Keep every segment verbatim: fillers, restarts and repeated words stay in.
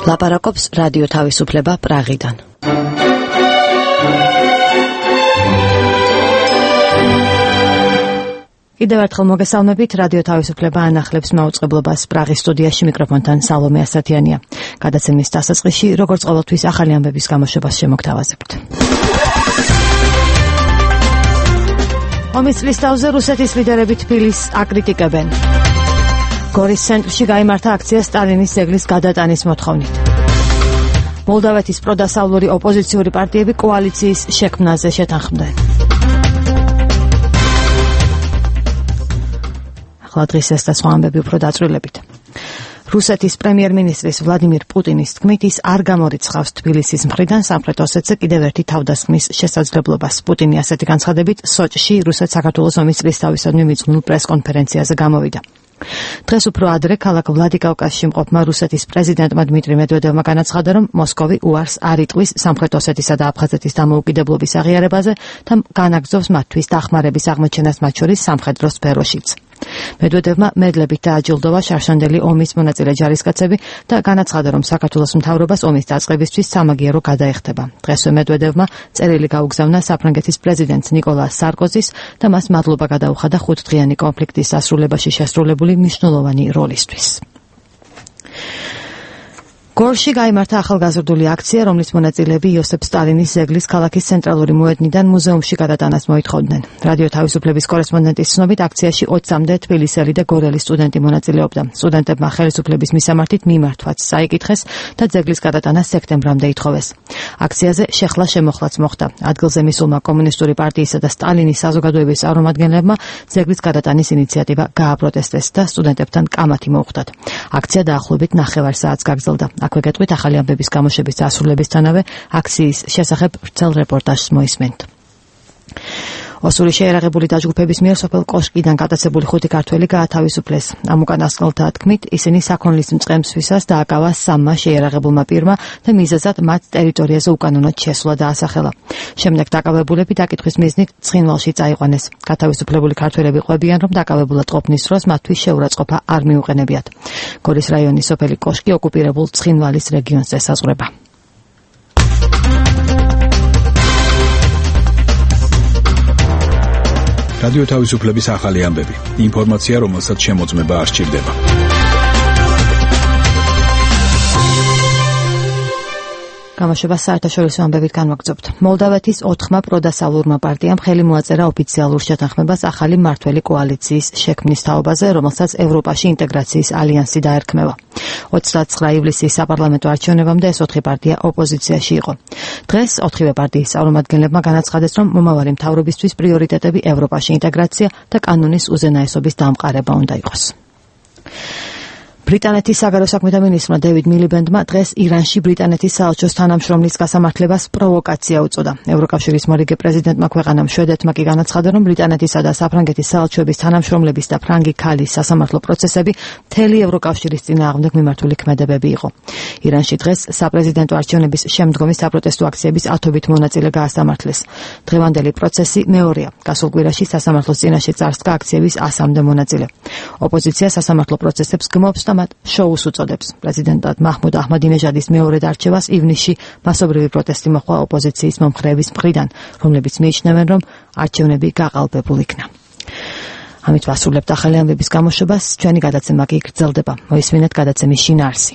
ლაპარაკობს რადიო თავისუფლება პრაღიდან. კიდევ ერთხელ მოგესალმებით, რადიო თავისუფლება ანახლებს მაუწყებლობას პრაღის სტუდიაში, მიკროფონთან სალომე ასათიანია. გადაცემის დასაწყისში, როგორც ყოველთვის, ახალი ამბების გამოშვებას შემოგთავაზებთ. ომის წლის თავზე რუსეთის ლიდერები თბილისს აკრიტიკებენ. გორის ცენტრში გაიმართა აქცია სტალინის ძეგლის გადატანის მოთხოვნით. მოლდავეთის პროდასავლური ოპოზიციური პარტიები კოალიციის შექმნაზე შეთანხმდნენ. ახლა დღის ეს და სხვა ამბები უფრო დაწვრილებით. რუსეთის პრემიერ-მინისტრის ვლადიმირ პუტინის თქმით, ის არ გამორიცხავს თბილისის მხრიდან სამხრეთ ოსეთზე კიდევ ერთი თავდასხმის შესაძლებლობას. პუტინი ასეთი განცხადებით სოჭში რუსეთ-საქართველოს ომის წლისთავისადმი მიძღვნილ პრეს-კონფერენციაზე გამოვიდა. დღეს უფრო ადრე ქალაქ ვლადიკავკაზში მყოფმა რუსეთის პრეზიდენტმა დმიტრი მედვედევმა განაცხადა, რომ მოსკოვი უარს არ იტყვის სამხრეთ ოსეთისა და აფხაზეთის დამოუკიდებლობის აღიარებაზე და განაგრძობს მათთვის დახმარების აღმოჩენას, მათ შორის სამხედრო სფეროშიც. მედვედევმა მედლებით დააჯილდოვა შარშანდელი ომის მონაწილე ჯარისკაცები და განაცხადა, რომ საქართველოს მთავრობას ომის დაწყებისთვის სამაგიერო გადაეხტება. დღესვე მედვედევმა წერილი გაუგზავნა საფრანგეთის პრეზიდენტ ნიკოლას სარკოზის და მას მადლობა გადაუხადა ხუთდღიანი კონფლიქტის დასრულებაში შესრულებული მნიშვნელოვანი როლისთვის. გორში გაიმართა ახალგაზრდული აქცია, რომლის მონაწილეები იოსებ სტალინის ძეგლის ქალაქის ცენტრალური მოედნიდან მუზეუმში გადატანას მოითხოვდნენ. რადიო თავისუფლების კორესპონდენტის ცნობით, აქციაში ოცამდე თბილისელი და გორელი სტუდენტი მონაწილეობდა. სტუდენტებმა ხელისუფლების მისამართით მიმართვაც წაიკითხეს და ძეგლის გადატანა სექტემბრამდე ითხოვეს. აქციაზე შეხლა შემოხლაც მოხდა. ადგილზე მისულმა კომუნისტური პარტიისა და სტალინის საზოგადოების წარმომადგენლებმა ძეგლის გადატანის ინიციატივა გააპროტესტეს და სტუდენტებთან კამათი მოუხდათ. აქცია დაახლოებით ნახევარ საათს გაგრძელდა. აქვე გეტყვით ახალი ამბების გამოშვების დასრულებისთანავე აქციის შესახებ ვრცელ რეპორტაჟს მოისმენთ. ოსური შეიარაღებული დაჯგუფების მიერ სოფელ კოშკიდან გადაცებული ხუთი ქართველი გაათავისუფლეს. ამ უკანასკნელთა თქმით, ისინი საქონლის მწყემსვისას დააკავა სამმა შეიარაღებულმა პირმა და მიზეზად მათ ტერიტორიაზე უკანონოდ შესვლა დაასახელა. შემდეგ დაკავებულები დაკითხვის მიზნით ცხინვალში წაიყვანეს. გათავისუფლებული ქართველები ყვებიან, რომ დაკავებულად ყოფნის დროს მათთვის შეურაცხყოფა არ მიუყენებიათ. გორის რაიონის სოფელი კოშკი ოკუპირებულ ცხინვალის რეგიონს ესაზღვრება. რადიო თავისუფლების ახალი ამბები. ინფორმაცია, რომელსაც შემოწმება არ სჭირდება. გამოშვებას საერთაშორისო ამბებით განვაგრძობთ. მოლდავეთის ოთხმა პროდასავლურმა პარტიამ ხელი მოაწერა ოფიციალურ შეთანხმებას ახალი მმართველი კოალიციის შექმნის თაობაზე, რომელსაც ევროპაში ინტეგრაციის ალიანსი დაერქმევა. ოცდაცხრა ივლისის საპარლამენტო არჩევნებამდე ეს ოთხი პარტია ოპოზიციაში იყო. დღეს ოთხივე პარტიის წარმომადგენლებმა განაცხადეს, რომ მომავალი მთავრობისთვის პრიორიტეტები ევროპაში ინტეგრაცია და კანონის უზენაესობის დამყარება უნდა იყოს. ბრიტანეთის საგარეო საქმეთა მინისტრმა დევიდ მილიბენდმა დღეს ირანში ბრიტანეთის საელჩოს თანამშრომლის გასამართლებას პროვოკაცია უწოდა. ევროკავშირის მორიგე პრეზიდენტმა ქვეყანამ შვედეთმა კი განაცხადა, რომ ბრიტანეთისა და საფრანგეთის საელჩოების თანამშრომლების და ფრანგი ქალის სასამართლო პროცესები მთელი ევროკავშირის წინააღმდეგ მიმართული ქმედებები იყო. ირანში დღეს საპრეზიდენტო არჩევნების შემდგომი საპროტესტო აქციების ათობით მონაწილე გაასამართლეს. დღევანდელი პროცესი მეორეა. გასულ კვირაში სასამართლოს წინაშე წარსდგა აქციების ასამდე მონაწილე. ოპოზიცია სასამართლო პროცესებს გმობს და შოუს უწოდებს. პრეზიდენტად მაჰმუდ აჰმადინეჟადის მეორედ არჩევას ივნისში მასობრივი პროტესტი მოჰყვა ოპოზიციის მომხრეების მხრიდან, რომლებიც მიიჩნევენ, რომ არჩევნები გაყალბებულ იქნა. ამით ვასრულებთ ახალი ამბების გამოშვებას, ჩვენი გადაცემა კი გრძელდება. მოისმინეთ გადაცემის შინაარსი.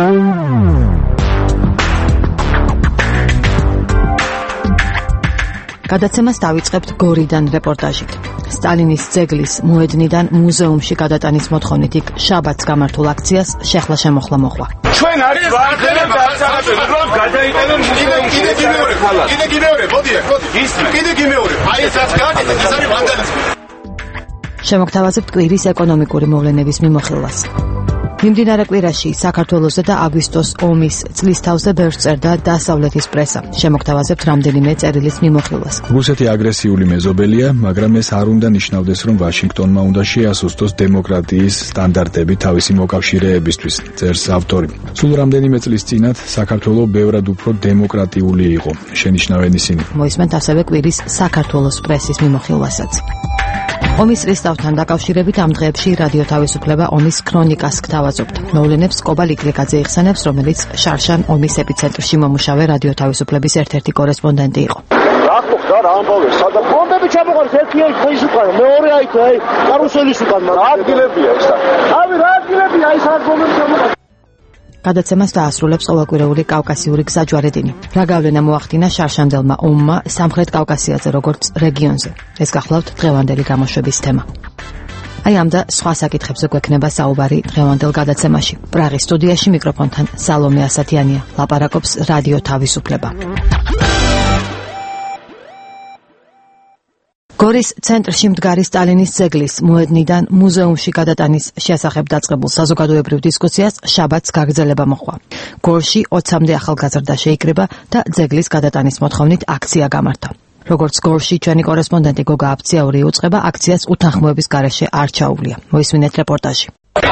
გადაცემას დავიწყებთ გორიდან რეპორტაჟით. სტალინის ძეგლის მოედნიდან მუზეუმში გადატანის მოთხოვნით იქ შაბათს გამართულ აქციას შეხლა შემოხლა მოხდა. ჩვენ არის ვარდნები დასახელებული, რომ გადაიტანონ მუზეუმში. კიდე კიდე ხალხი. კიდე კიდე მოდი, ის კიდე კიდე. აი ეს რაც გააკეთეთ, ეს არის ვანდალიზმი. შემოგთავაზებთ კვირის ეკონომიკური მოვლენების მიმოხილვას. მიმდინარე კვირაში საქართველოსა და აგვისტოს ომის წლისთავზე ბევრს წერდა დასავლეთის პრესა. შემოგთავაზებთ რამდენიმე წერილის მიმოხილვას. რუსეთი აგრესიული მეზობელია, მაგრამ ეს არ უნდა ნიშნავდეს, რომ ვაშინგტონმა უნდა შეასუსტოს დემოკრატიის სტანდარტები თავისი მოკავშირეებისთვის, წერს ავტორი. სულ რამდენიმე წლის წინათ საქართველო ბევრად უფრო დემოკრატიული იყო, შენიშნავენ ისინი. მოისმენთ ასევე კვირის საქართველოს პრესის მიმოხილვასაც. ომის რესტავრთან დაკავშირებით ამ დღეებში რადიო თავისუფლება ომის ქრონიკას გთავაზობთ. მოვლენებს კობა ლიკლიკაძე იხსენებს, რომელიც შარშან ომის ეპიცენტრში მომუშავე რადიო თავისუფლების ერთ-ერთი კორესპონდენტი იყო. რა რა ამბავე, სადა ბომბები ჩამოყარეს ერთი აი ხეის უკან, მეორე აი აი კარუსელის უკან, მაგრამ რა ადგილებია ეს? ავი რა ადგილებია ის არ ბომბები ჩამოყარეს. გადაცემას დაასრულებს ყოველკვირეული კავკასიური გზა ჯვარედინი. რა გავლენა მოახდინა შარშანდელმა ომმა სამხრეთ კავკასიაზე როგორც რეგიონზე? ეს გახლავთ დღევანდელი გამოშვების თემა. აი ამ და სხვა საკითხებზე გვექნება საუბარი დღევანდელ გადაცემაში. პრაღის სტუდიაში მიკროფონთან სალომე ასათიანია. ლაპარაკობს რადიო თავისუფლება. გორის ცენტრში მდგარი სტალინის ძეგლის მოედნიდან მუზეუმში გადატანის შესახებ დაწყებულ საზოგადოებრივ დისკუსიას შაბათს გაგრძელება მოჰყვა. გორში ოცამდე ახალგაზრდა შეიკრიბა და ძეგლის გადატანის მოთხოვნით აქცია გამართა. როგორც გორში ჩვენი კორესპონდენტი გოგა აფციაური უწყება, აქციას უთანხმოების გარეშე არ ჩაუვლია. მოისმინეთ რეპორტაჟი.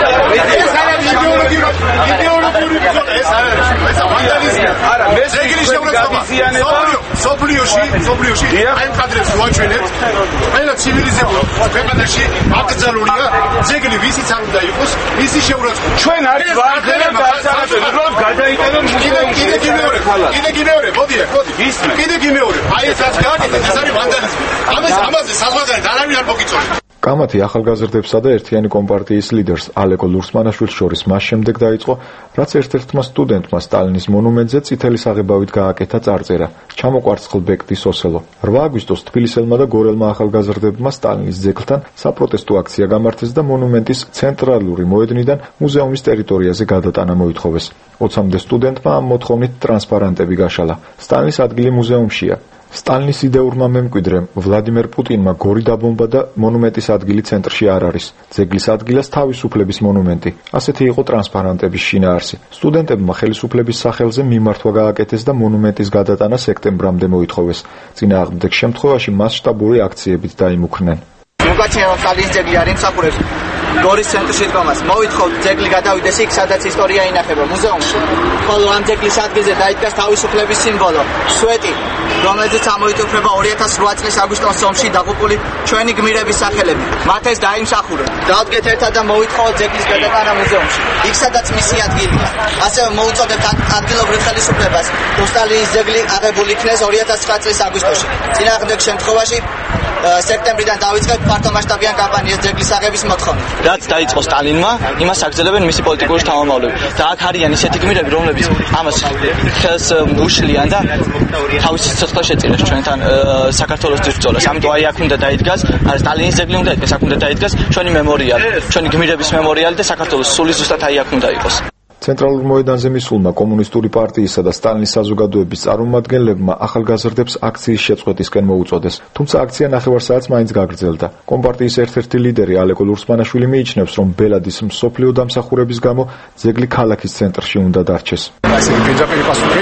არა, ეს ეგრე შეგვიძლია სოფლიოში, სოფლიოში აი კადრებს ვაჩვენებთ. ყველა ცივილიზებული ქვეყანაში აკრძალულია ძეგლი, ვისიც არ უნდა იყოს, ისი შეურაცხყოფა. ჩვენ არის ვარდერებ დასაბუთებთ, რომ გადაიტანონ მუზეუმში. კიდე გიმეორებ, კიდე გიმეორებ, მოდია, მოდი. ისმე. კიდე გიმეორებ. აი ეს რაც გააკეთეთ, ეს არის ვანდალიზმი. ამას ამაზე საზღვარგარეთ არავინ არ მოგიწონს. კამათი ახალგაზრდებსა და ერთიანი კომპარტიის ლიდერს ალეკო ლურსმანაშვილს შორის მას შემდეგ დაიწყო, რაც ერთ-ერთმა სტუდენტმა სტალინის მონუმენტზე წითელი საღებავით გააკეთა წარწერა ჩამოყვარცხლ ბექტის ოსელო. რვა აგვისტოს თბილისელმა და გორელმა ახალგაზრდებმა სტალინის ძეგლთან საპროტესტო აქცია გამართეს და მონუმენტის ცენტრალური მოედნიდან მუზეუმის ტერიტორიაზე გადატანა მოითხოვეს. ოცამდე სტუდენტმა ამ მოთხოვნით ტრანსპარანტები გაშალა. სტალინის ადგილი მუზეუმშია. სტალინის იდეურმა მემკვიდრემ ვლადიმერ პუტინმა გორი დაბომბა და მონუმენტის ადგილი ცენტრში არ არის. ძეგლის ადგილას თავისუფლების მონუმენტი. ასეთი იყო ტრანსპარანტების შინაარსი. სტუდენტებმა ხელისუფლების სახელზე მიმართვა გააკეთეს და მონუმენტის გადატანა სექტემბრამდე მოითხოვეს. წინააღმდეგ შემთხვევაში მასშტაბური აქციებით დაიმუქრნენ. მოგაჩნია სტალინის ძეგლი არ იმსახურებს გორის ცენტრში დგომას. მოვითხოვთ ძეგლი გადავიდეს იქ, სადაც ისტორია ინახება მუზეუმში. ხოლო ამ ძეგლის ადგილზე დაიდგას თავისუფლების სიმბოლო სვეტი, რომელზეც ამოიტოფება ორი ათას რვა წლის აგვისტოს ომში დაღუპული ჩვენი გმირების სახელები. მათ ეს დაიმსახურონ. დავდგეთ ერთად და მოვითხოვოთ ძეგლის გადატანა მუზეუმში, იქ სადაც მისი ადგილია. ასევე მოუწოდებთ ადგილობრივ ხელისუფლებას, რომ სტალინის ძეგლი აღებული იქნეს ორი ათას ცხრა წლის აგვისტოში. წინააღმდეგ შემთხვევაში სექტემბრიდან დავიწყებთ ფართომასშტაბიან კამპანიას ძეგლის აღების მოთხოვნით. რაც დაიწყო სტალინმა, იმას აგრძელებენ მისი პოლიტიკური შთამომავლები. და აქ არიან ისეთი გმირები, რომლებიც ამას ხელს უშლიან და თავისი სიცხე შეწირეს ჩვენთან საქართველოს ძირწოლას. ამიტომ აი აქ უნდა დაიდგას, არა სტალინის ძეგლი უნდა იდგას, აქ უნდა დაიდგას ჩვენი მემორიალი, ჩვენი გმირების მემორიალი და საქართველოს სული ზუსტად აი აქ უნდა იყოს. ცენტრალურ მოედანზე მისულმა კომუნისტური პარტიისა და სტალინის საზოგადოების წარმომადგენლებმა ახალგაზრდებს აქციის შეწყვეტისკენ მოუწოდეს. თუმცა აქცია ნახევარ საათს მაინც გაგრძელდა. კომპარტიის ერთ-ერთი ლიდერი ალეკო ლურსმანაშვილი მიიჩნევს, რომ ბელადის მსოფლიო დამსახურების გამო ძეგლი ქალაქის ცენტრში უნდა დარჩეს. ასე პირდაპირ პასუხი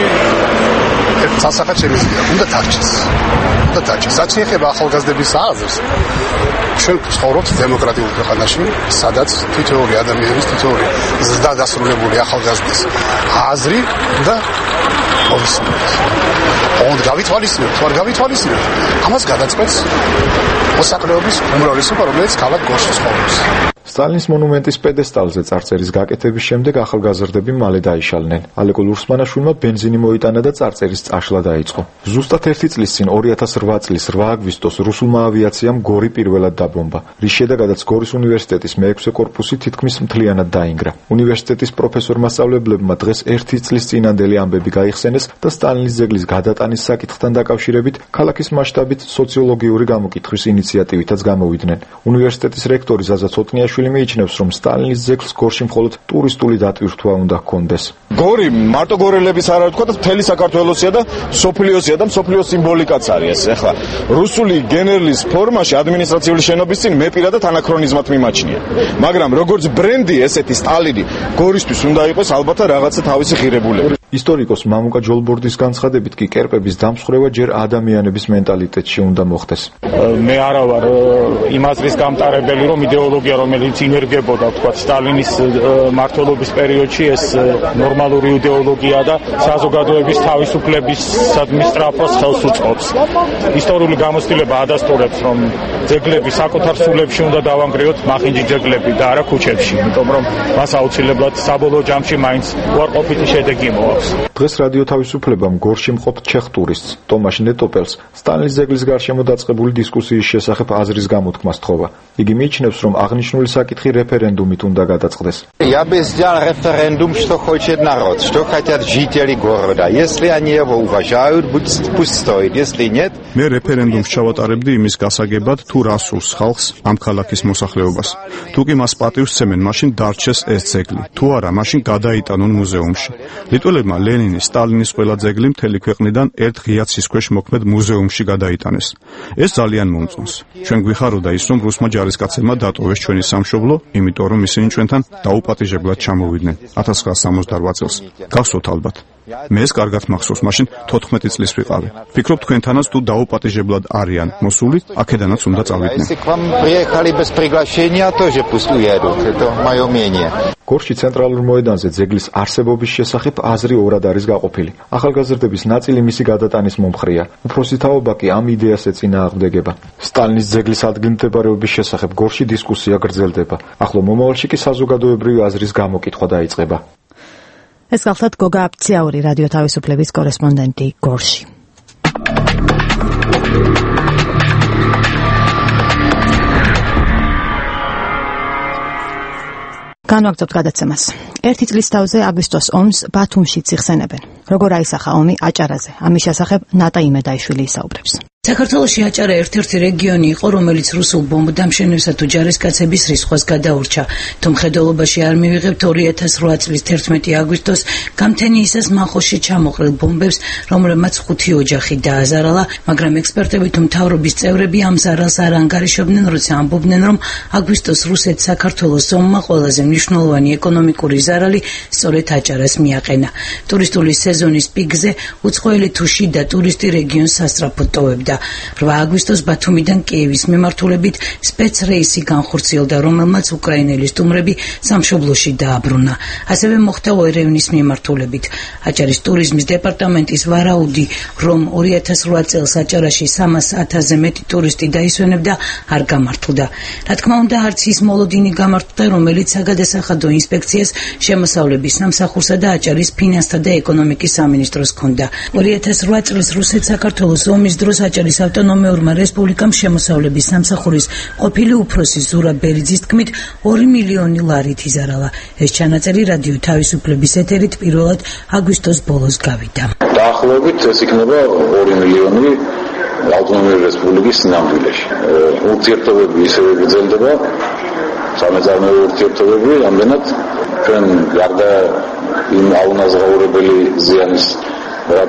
სასახად შეიძლება უნდა დარჩეს. უნდა დარჩეს. რაც შეეხება ახალგაზრდების აზრს, ჩვენ ცხოვრობთ დემოკრატიულ ქვეყანაში, სადაც თითოეული ადამიანის თითოეული ზრდა დასრულებული ახალგაზრდის აზრი და ყოველთვის ond გავითვალისწინებთ, ვარ გავითვალისწინებთ. ამას გადაწყვეტს მოსახლეობის უმრავლესობა, რომელიც ქალაქ გორში ცხოვრობს. სტალინის მონუმენტის პედესტალზე წარწერის გაკეთების შემდეგ ახალგაზრდები მალე დაიშალნენ. ალეკო ლურსმანაშვილმა ბენზინი მოიტანა და წარწერის წაშლა დაიწყო. ზუსტად ერთი წლის წინ ორი ათას რვა წლის რვა აგვისტოს რუსულმა ავიაციამ გორი პირველად დაბომბა, რის შედეგადაც გორის უნივერსიტეტის მეექვსე კორპუსი თითქმის მთლიანად დაინგრა. უნივერსიტეტის პროფესორ-მასწავლებლებმა დღეს ერთი წლის წინანდელი ამბები გაიხსენეს და სტალინის ძეგლის გადატანის საკითხთან დაკავშირებით ქალაქის მასშტაბით სოციოლოგიური გამოკითხვის ინიციატივითაც გამოვიდნენ. უნივერსიტეტის რექტორი ზაზა ცოტნიაშვილი მიიჩნევს, რომ სტალინის ძეგლს გორში მხოლოდ ტურისტული დატვირთვა უნდა ჰქონდეს. გორი მარტო გორელების არ ვთქვა და მთელი საქართველოსია და სოფლიოსია და მსოფლიოს სიმბოლიკაც არის. ეხლა რუსული გენერლის ფორმაში ადმინისტრაციული შენობის წინ მე პირადად ანაქრონიზმად მიმაჩნია. მაგრამ როგორც ბრენდი ესეთი სტალინი გორისთვის უნდა იყოს ალბათ რაღაცა თავისი ღირებულება. ისტორიკოს მამუკა ჯოლბორდის განცხადებით კი კერპების დამსხვრევა ჯერ ადამიანების მენტალიტეტში უნდა მოხდეს. მე არა ვარ იმ აზრის გამტარებელი, რომ იდეოლოგია, რომელიც ინერგებოდა, თქვა სტალინის მმართველობის პერიოდში, ეს ნორმალური იდეოლოგია და საზოგადოების თავისუფლებისადმი სწრაფოს ხელს უწყობს. ისტორიული გამოცდილება ადასტურებს, რომ ძეგლები საკუთარ სულებში უნდა დავანგრიოთ, მახინჯი ძეგლები და არა ქუჩებში, იმიტომ რომ მას აუცილებლად საბოლოო ჯამში მაინც უარყოფითი შედეგი მოაქვს. დღეს რადიო თავისუფლებამ გორში მყოფ ჩეხ ტურისტს ტომაშ ნეტოპელს სტალინის ძეგლის გარშემო დაწყებული დისკუსიის შესახებ აზრის გამოთქმა სთხოვა. იგი მიიჩნევს, რომ აღნიშნული საკითხი რეფერენდუმით უნდა გადაწყდეს. Я бы сделал референдум, что хочет народ, что хотят жители города. Если они его уважают, пусть стоит. Если нет, მე რეფერენდუმს ჩავატარებდი იმის გასაგებად, თუ რა სურს ხალხს ამ ქალაქის მოსახლეობას. თუ კი მას პატივს სცემენ, მაშინ დარჩეს ეს ძეგლი. თუ არა, მაშინ გადაიტანონ მუზეუმში. ლიტველებმა ლენინის, სტალინის ყველა ძეგლი მთელი ქვეყნიდან ერთ ღია ცის ქვეშ მოქმედ მუზეუმში გადაიტანეს. ეს ძალიან მომწონს. ჩვენ გვიხაროდა ის, რომ რუსმა ჯარისკაცებმა დატოვეს ჩვენი სამშობლო, იმიტომ რომ ისინი ჩვენთან დაუპატიჟებლად ჩამოვიდნენ ათას ცხრაასი სამოცდაოთხ წელს. გახსოვთ ალბათ. მე ეს კარგად მახსოვს, მაშინ თოთხმეტი წლის ვიყავი. ვფიქრობ თქვენთანაც თუ დაუპატიჟებლად არიან მოსული, აქედანაც უნდა წავიდნენ. გორში ცენტრალურ მოედანზე ძეგლის არსებობის შესახებ აზრი ორად არის გაყოფილი. ახალგაზრდების ნაწილი მისი გადატანის მომხრეა. უფროსი თაობა კი ამ იდეას ეწინააღმდეგება. სტალინის ძეგლის ადგილმდებარეობის შესახებ გორში დისკუსია გრძელდება. ახლო მომავალში კი საზოგადოებრივი აზრის გამოკითხვა დაიწყება. ეს გახლავთ გოგა აფციაური, რადიო თავისუფლების კორესპონდენტი გორში. განვაგრძობთ გადაცემას. ერთი წლის თავზე აგვისტოს ომს ბათუმშიც იხსენებენ. როგორ აისახა ომი აჭარაზე? ამის შესახებ ნატა იმედაიშვილი ისაუბრებს. საქართველოში აჭარა ერთ-ერთი რეგიონი იყო, რომელიც რუსულ ბომბდამშენებსა თუ ჯარისკაცების რისხვას გადაურჩა. თუ მხედველობაში არ მივიღებთ ორი ათას რვა წლის თერთმეტი აგვისტოს გამთენიისას მახოში ჩამოყრილ ბომბებს, რომლებმაც ხუთი ოჯახი დააზარალა, მაგრამ ექსპერტები თუ მთავრობის წევრები ამ ზარალს არ ანგარიშობდნენ, როცა ამბობდნენ, რომ აგვისტოს რუსეთ-საქართველოს ომმა ყველაზე მნიშვნელოვანი ეკონომიკური ზარალი სწორედ აჭარას მიაყენა. ტურისტული სეზონის პიკზე უცხოელი თუ შიდა ტურისტი რეგიონს სასწრაფოდ ტოვებდა. რვა აგვისტოს ბათუმიდან კიევის მიმართულებით სპეცრეისი განხორციელდა, რომელმაც უკრაინელი სტუმრები სამშობლოში დააბრუნა. ასევე მოხდა ერევნის მიმართულებით. აჭარის ტურიზმის დეპარტამენტის ვარაუდი, რომ ორი ათას რვა წელს აჭარაში სამას ათასზე მეტი ტურისტი დაისვენებდა, არ გამართლდა. რა თქმა უნდა, არც ის მოლოდინი გამართლდა, რომელიც საგადასახადო ინსპექციას შემოსავლების სამსახურსა და აჭარის ფინანსთა და ეკონომიკის სამინისტროს ჰქონდა. ორი ათას რვა წლის რუსეთ-საქართველოს ომის დროს აჭარის ავტონომიურმა რესპუბლიკამ შემოსავლების სამსახურის ყოფილი უფროსი ზურა ბერიძის თქმით ორი მილიონი ლარით იზარალა. ეს ჩანაწერი რადიო თავისუფლების ეთერით პირველად აგვისტოს ბოლოს გავიდა. დაახლოებით ეს იქნება ორი მილიონი ავტონომიური რესპუბლიკის ნამდვილეში. ურთიერთობები ისევე გრძელდება, სამეწარმოო ურთიერთობები, ამდენად ჩვენ გარდა იმ აუნაზღაურებელი ზიანის, რაც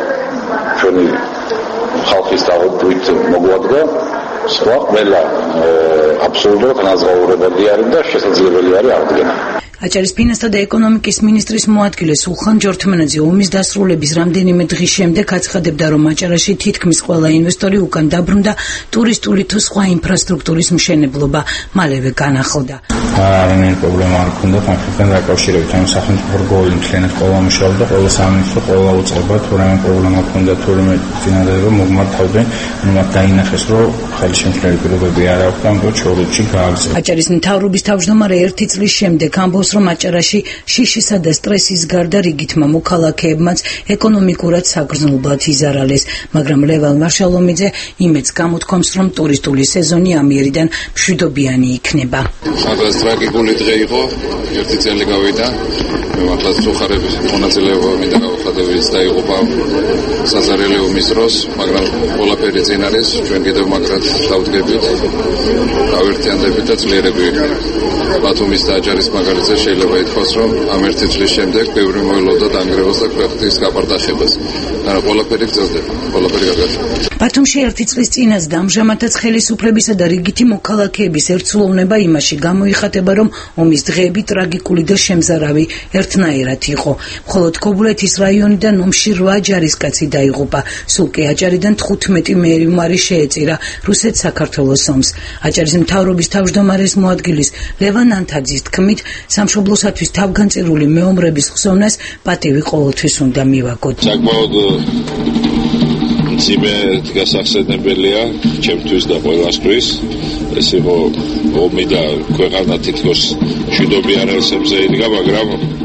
ჩვენი ხალხის დაღუპვით მოგვადგა, სხვა ყველა აბსოლუტურად განაზღაურებადი არის და შესაძლებელი არის აღდგენა. აჭარის ფინანსთა და ეკონომიკის მინისტრის მოადგილე სულხან ჯორთმანაძე ომის დასრულების რამდენიმე დღის შემდეგ აცხადებდა, რომ აჭარაში თითქმის ყველა ინვესტორი უკან დაბრუნდა, ტურისტული თუ სხვა ინფრასტრუქტურის მშენებლობა მალევე განახლდა. არანაირი პრობლემა არ ქონდა კონფლიქტთან დაკავშირებით, ამ სახელმწიფო რგოლი მთლიანად ყველა მუშაობდა, ყველა სამინისტრო, ყველა უწყება, თუ რამე პრობლემა ქონდა, თუ რამე წინადადება მოგმართავდნენ, მათ დაინახეს, რომ ხელშემშლელი პირობები არ აქვს, ამიტომ ჩორეთში გააგზავნა. აჭარის მთავრობის თავმჯდომარე ერთი წლის შემდეგ ამბობს, რომ აჭარაში შიშისა და სტრესის გარდა რიგითმა მოქალაქეებმაც ეკონომიკურად საგრძნობლად იზარალეს, მაგრამ ლევან მარშალომიძე იმედს გამოთქვამს, რომ ტურისტული სეზონი ამიერიდან მშვიდობიანი იქნება. სადღაც ტრაგიკული დღე იყო, ერთი წელი გავიდა, მე მართლაც უხარების მონაწილეობა მინდა გავხადებით დაიღუპა საზარელი ომის დროს, მაგრამ ყველაფერი წინ არის, ჩვენ კიდევ მაგრად დავდგებით, გავერთიანდებით და ძლიერები ვიქნებით. ბათუმის და აჭარის მაგალითზე შეიძლება ითქვას, რომ ამ ერთი წლის შემდეგ ბევრი მოელოდა დანგრევას და ქვეყნის გაპარტახებას. არა ყველაფერი გრძელდება, ყველაფერი გაგაჩნდა. ბათუმში ერთი წლის წინაც და ამჟამადაც ხელისუფლებისა და რიგითი მოქალაქეების ერთსულოვნება იმაში გამოიხატება, რომ ომის დღეები ტრაგიკული და შემზარავი ერთნაირად იყო. მხოლოდ ქობულეთის რაიონიდან ომში რვა ჯარისკაცი დაიღუპა. სულ კი აჭარიდან თხუთმეტი მეომარი შეეწირა რუსეთ-საქართველოს ომს. აჭარის მთავრობის თავმჯდომარის მოადგილის ლევან ანთაძის თქმით, სამშობლოსათვის თავგანწირული მეომრების ხსოვნას პატივი ყოველთვის უნდა მივაგოთ. საკმაოდ მძიმე გასახსენებელია ჩემთვის და ყველასთვის. ეს იყო ომი და ქვეყანა თითქოს მშვიდობიან რელსებზე იდგა, მაგრამ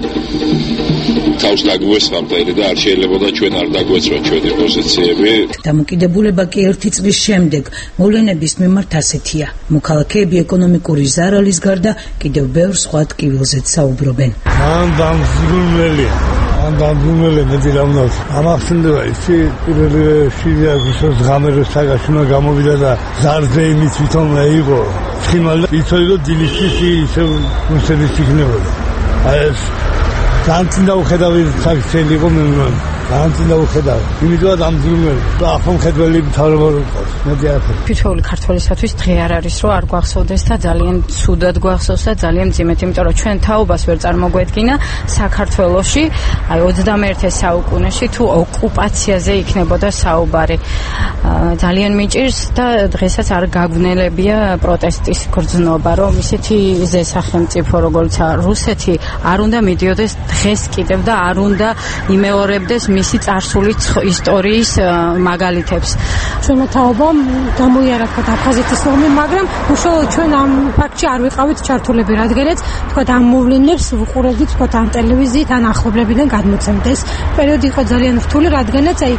თავს დაგვესხამდა და არ შეიძლებოდა ჩვენ არ დაგვეცვა ჩვენი პოზიციები. დამოკიდებულება კი ერთი წლის შემდეგ მოვლენების მიმართ ასეთია. მოქალაქეები ეკონომიკური ზარალის გარდა კიდევ ბევრ სხვა ტკივილზეც საუბრობენ. მან დამზრუნველია. მან დამზრუნველია მეტი რამნაც. ამახსენდება ისი პირველი შიდა გუშოს გამეროს საგაშუნა გამოვიდა და ზარზე იმის თვითონ იყო. ხიმალა იცოდი რომ დილისში ისე რუსეთის იქნებოდა. აი ეს განცი დაუხედავი საქციელი იყო მე განცი დაუხედავი იმიტომაც ამძიმელი და ახალმხედველი მთავრობა როყავს მედი ახლა თითოეული ქართველისათვის დღე არ არის რომ არ გვახსოვდეს და ძალიან ცუდად გვახსოვს და ძალიან მძიმედ იმიტომ რომ ჩვენ თაობას ვერ წარმოგვედგინა საქართველოში აი ოცდამეერთე საუკუნეში თუ ოკუპაციაზე იქნებოდა საუბარი ძალიან მიჭირს და დღესაც არ გაგვნელებია პროტესტის გრძნობა რომ ისეთი ზესახელმწიფო როგორც რუსეთი არ უნდა მიდიოდეს დღეს კიდევ და არ უნდა იმეორებდეს მისი წარსული ისტორიის მაგალითებს. ჩვენმა თაობამ გამოიარაღა აფხაზეთის ომი, მაგრამ უშუალოდ ჩვენ ამ ფაქტში არ ვიყავით ჩართულები, რადგანაც თქვა ამ მოვლენებს ვუყურებდით თქვა ამ ტელევიზიით ან ახლობლებიდან გადმოცემდეს. პერიოდი იყო ძალიან რთული, რადგანაც აი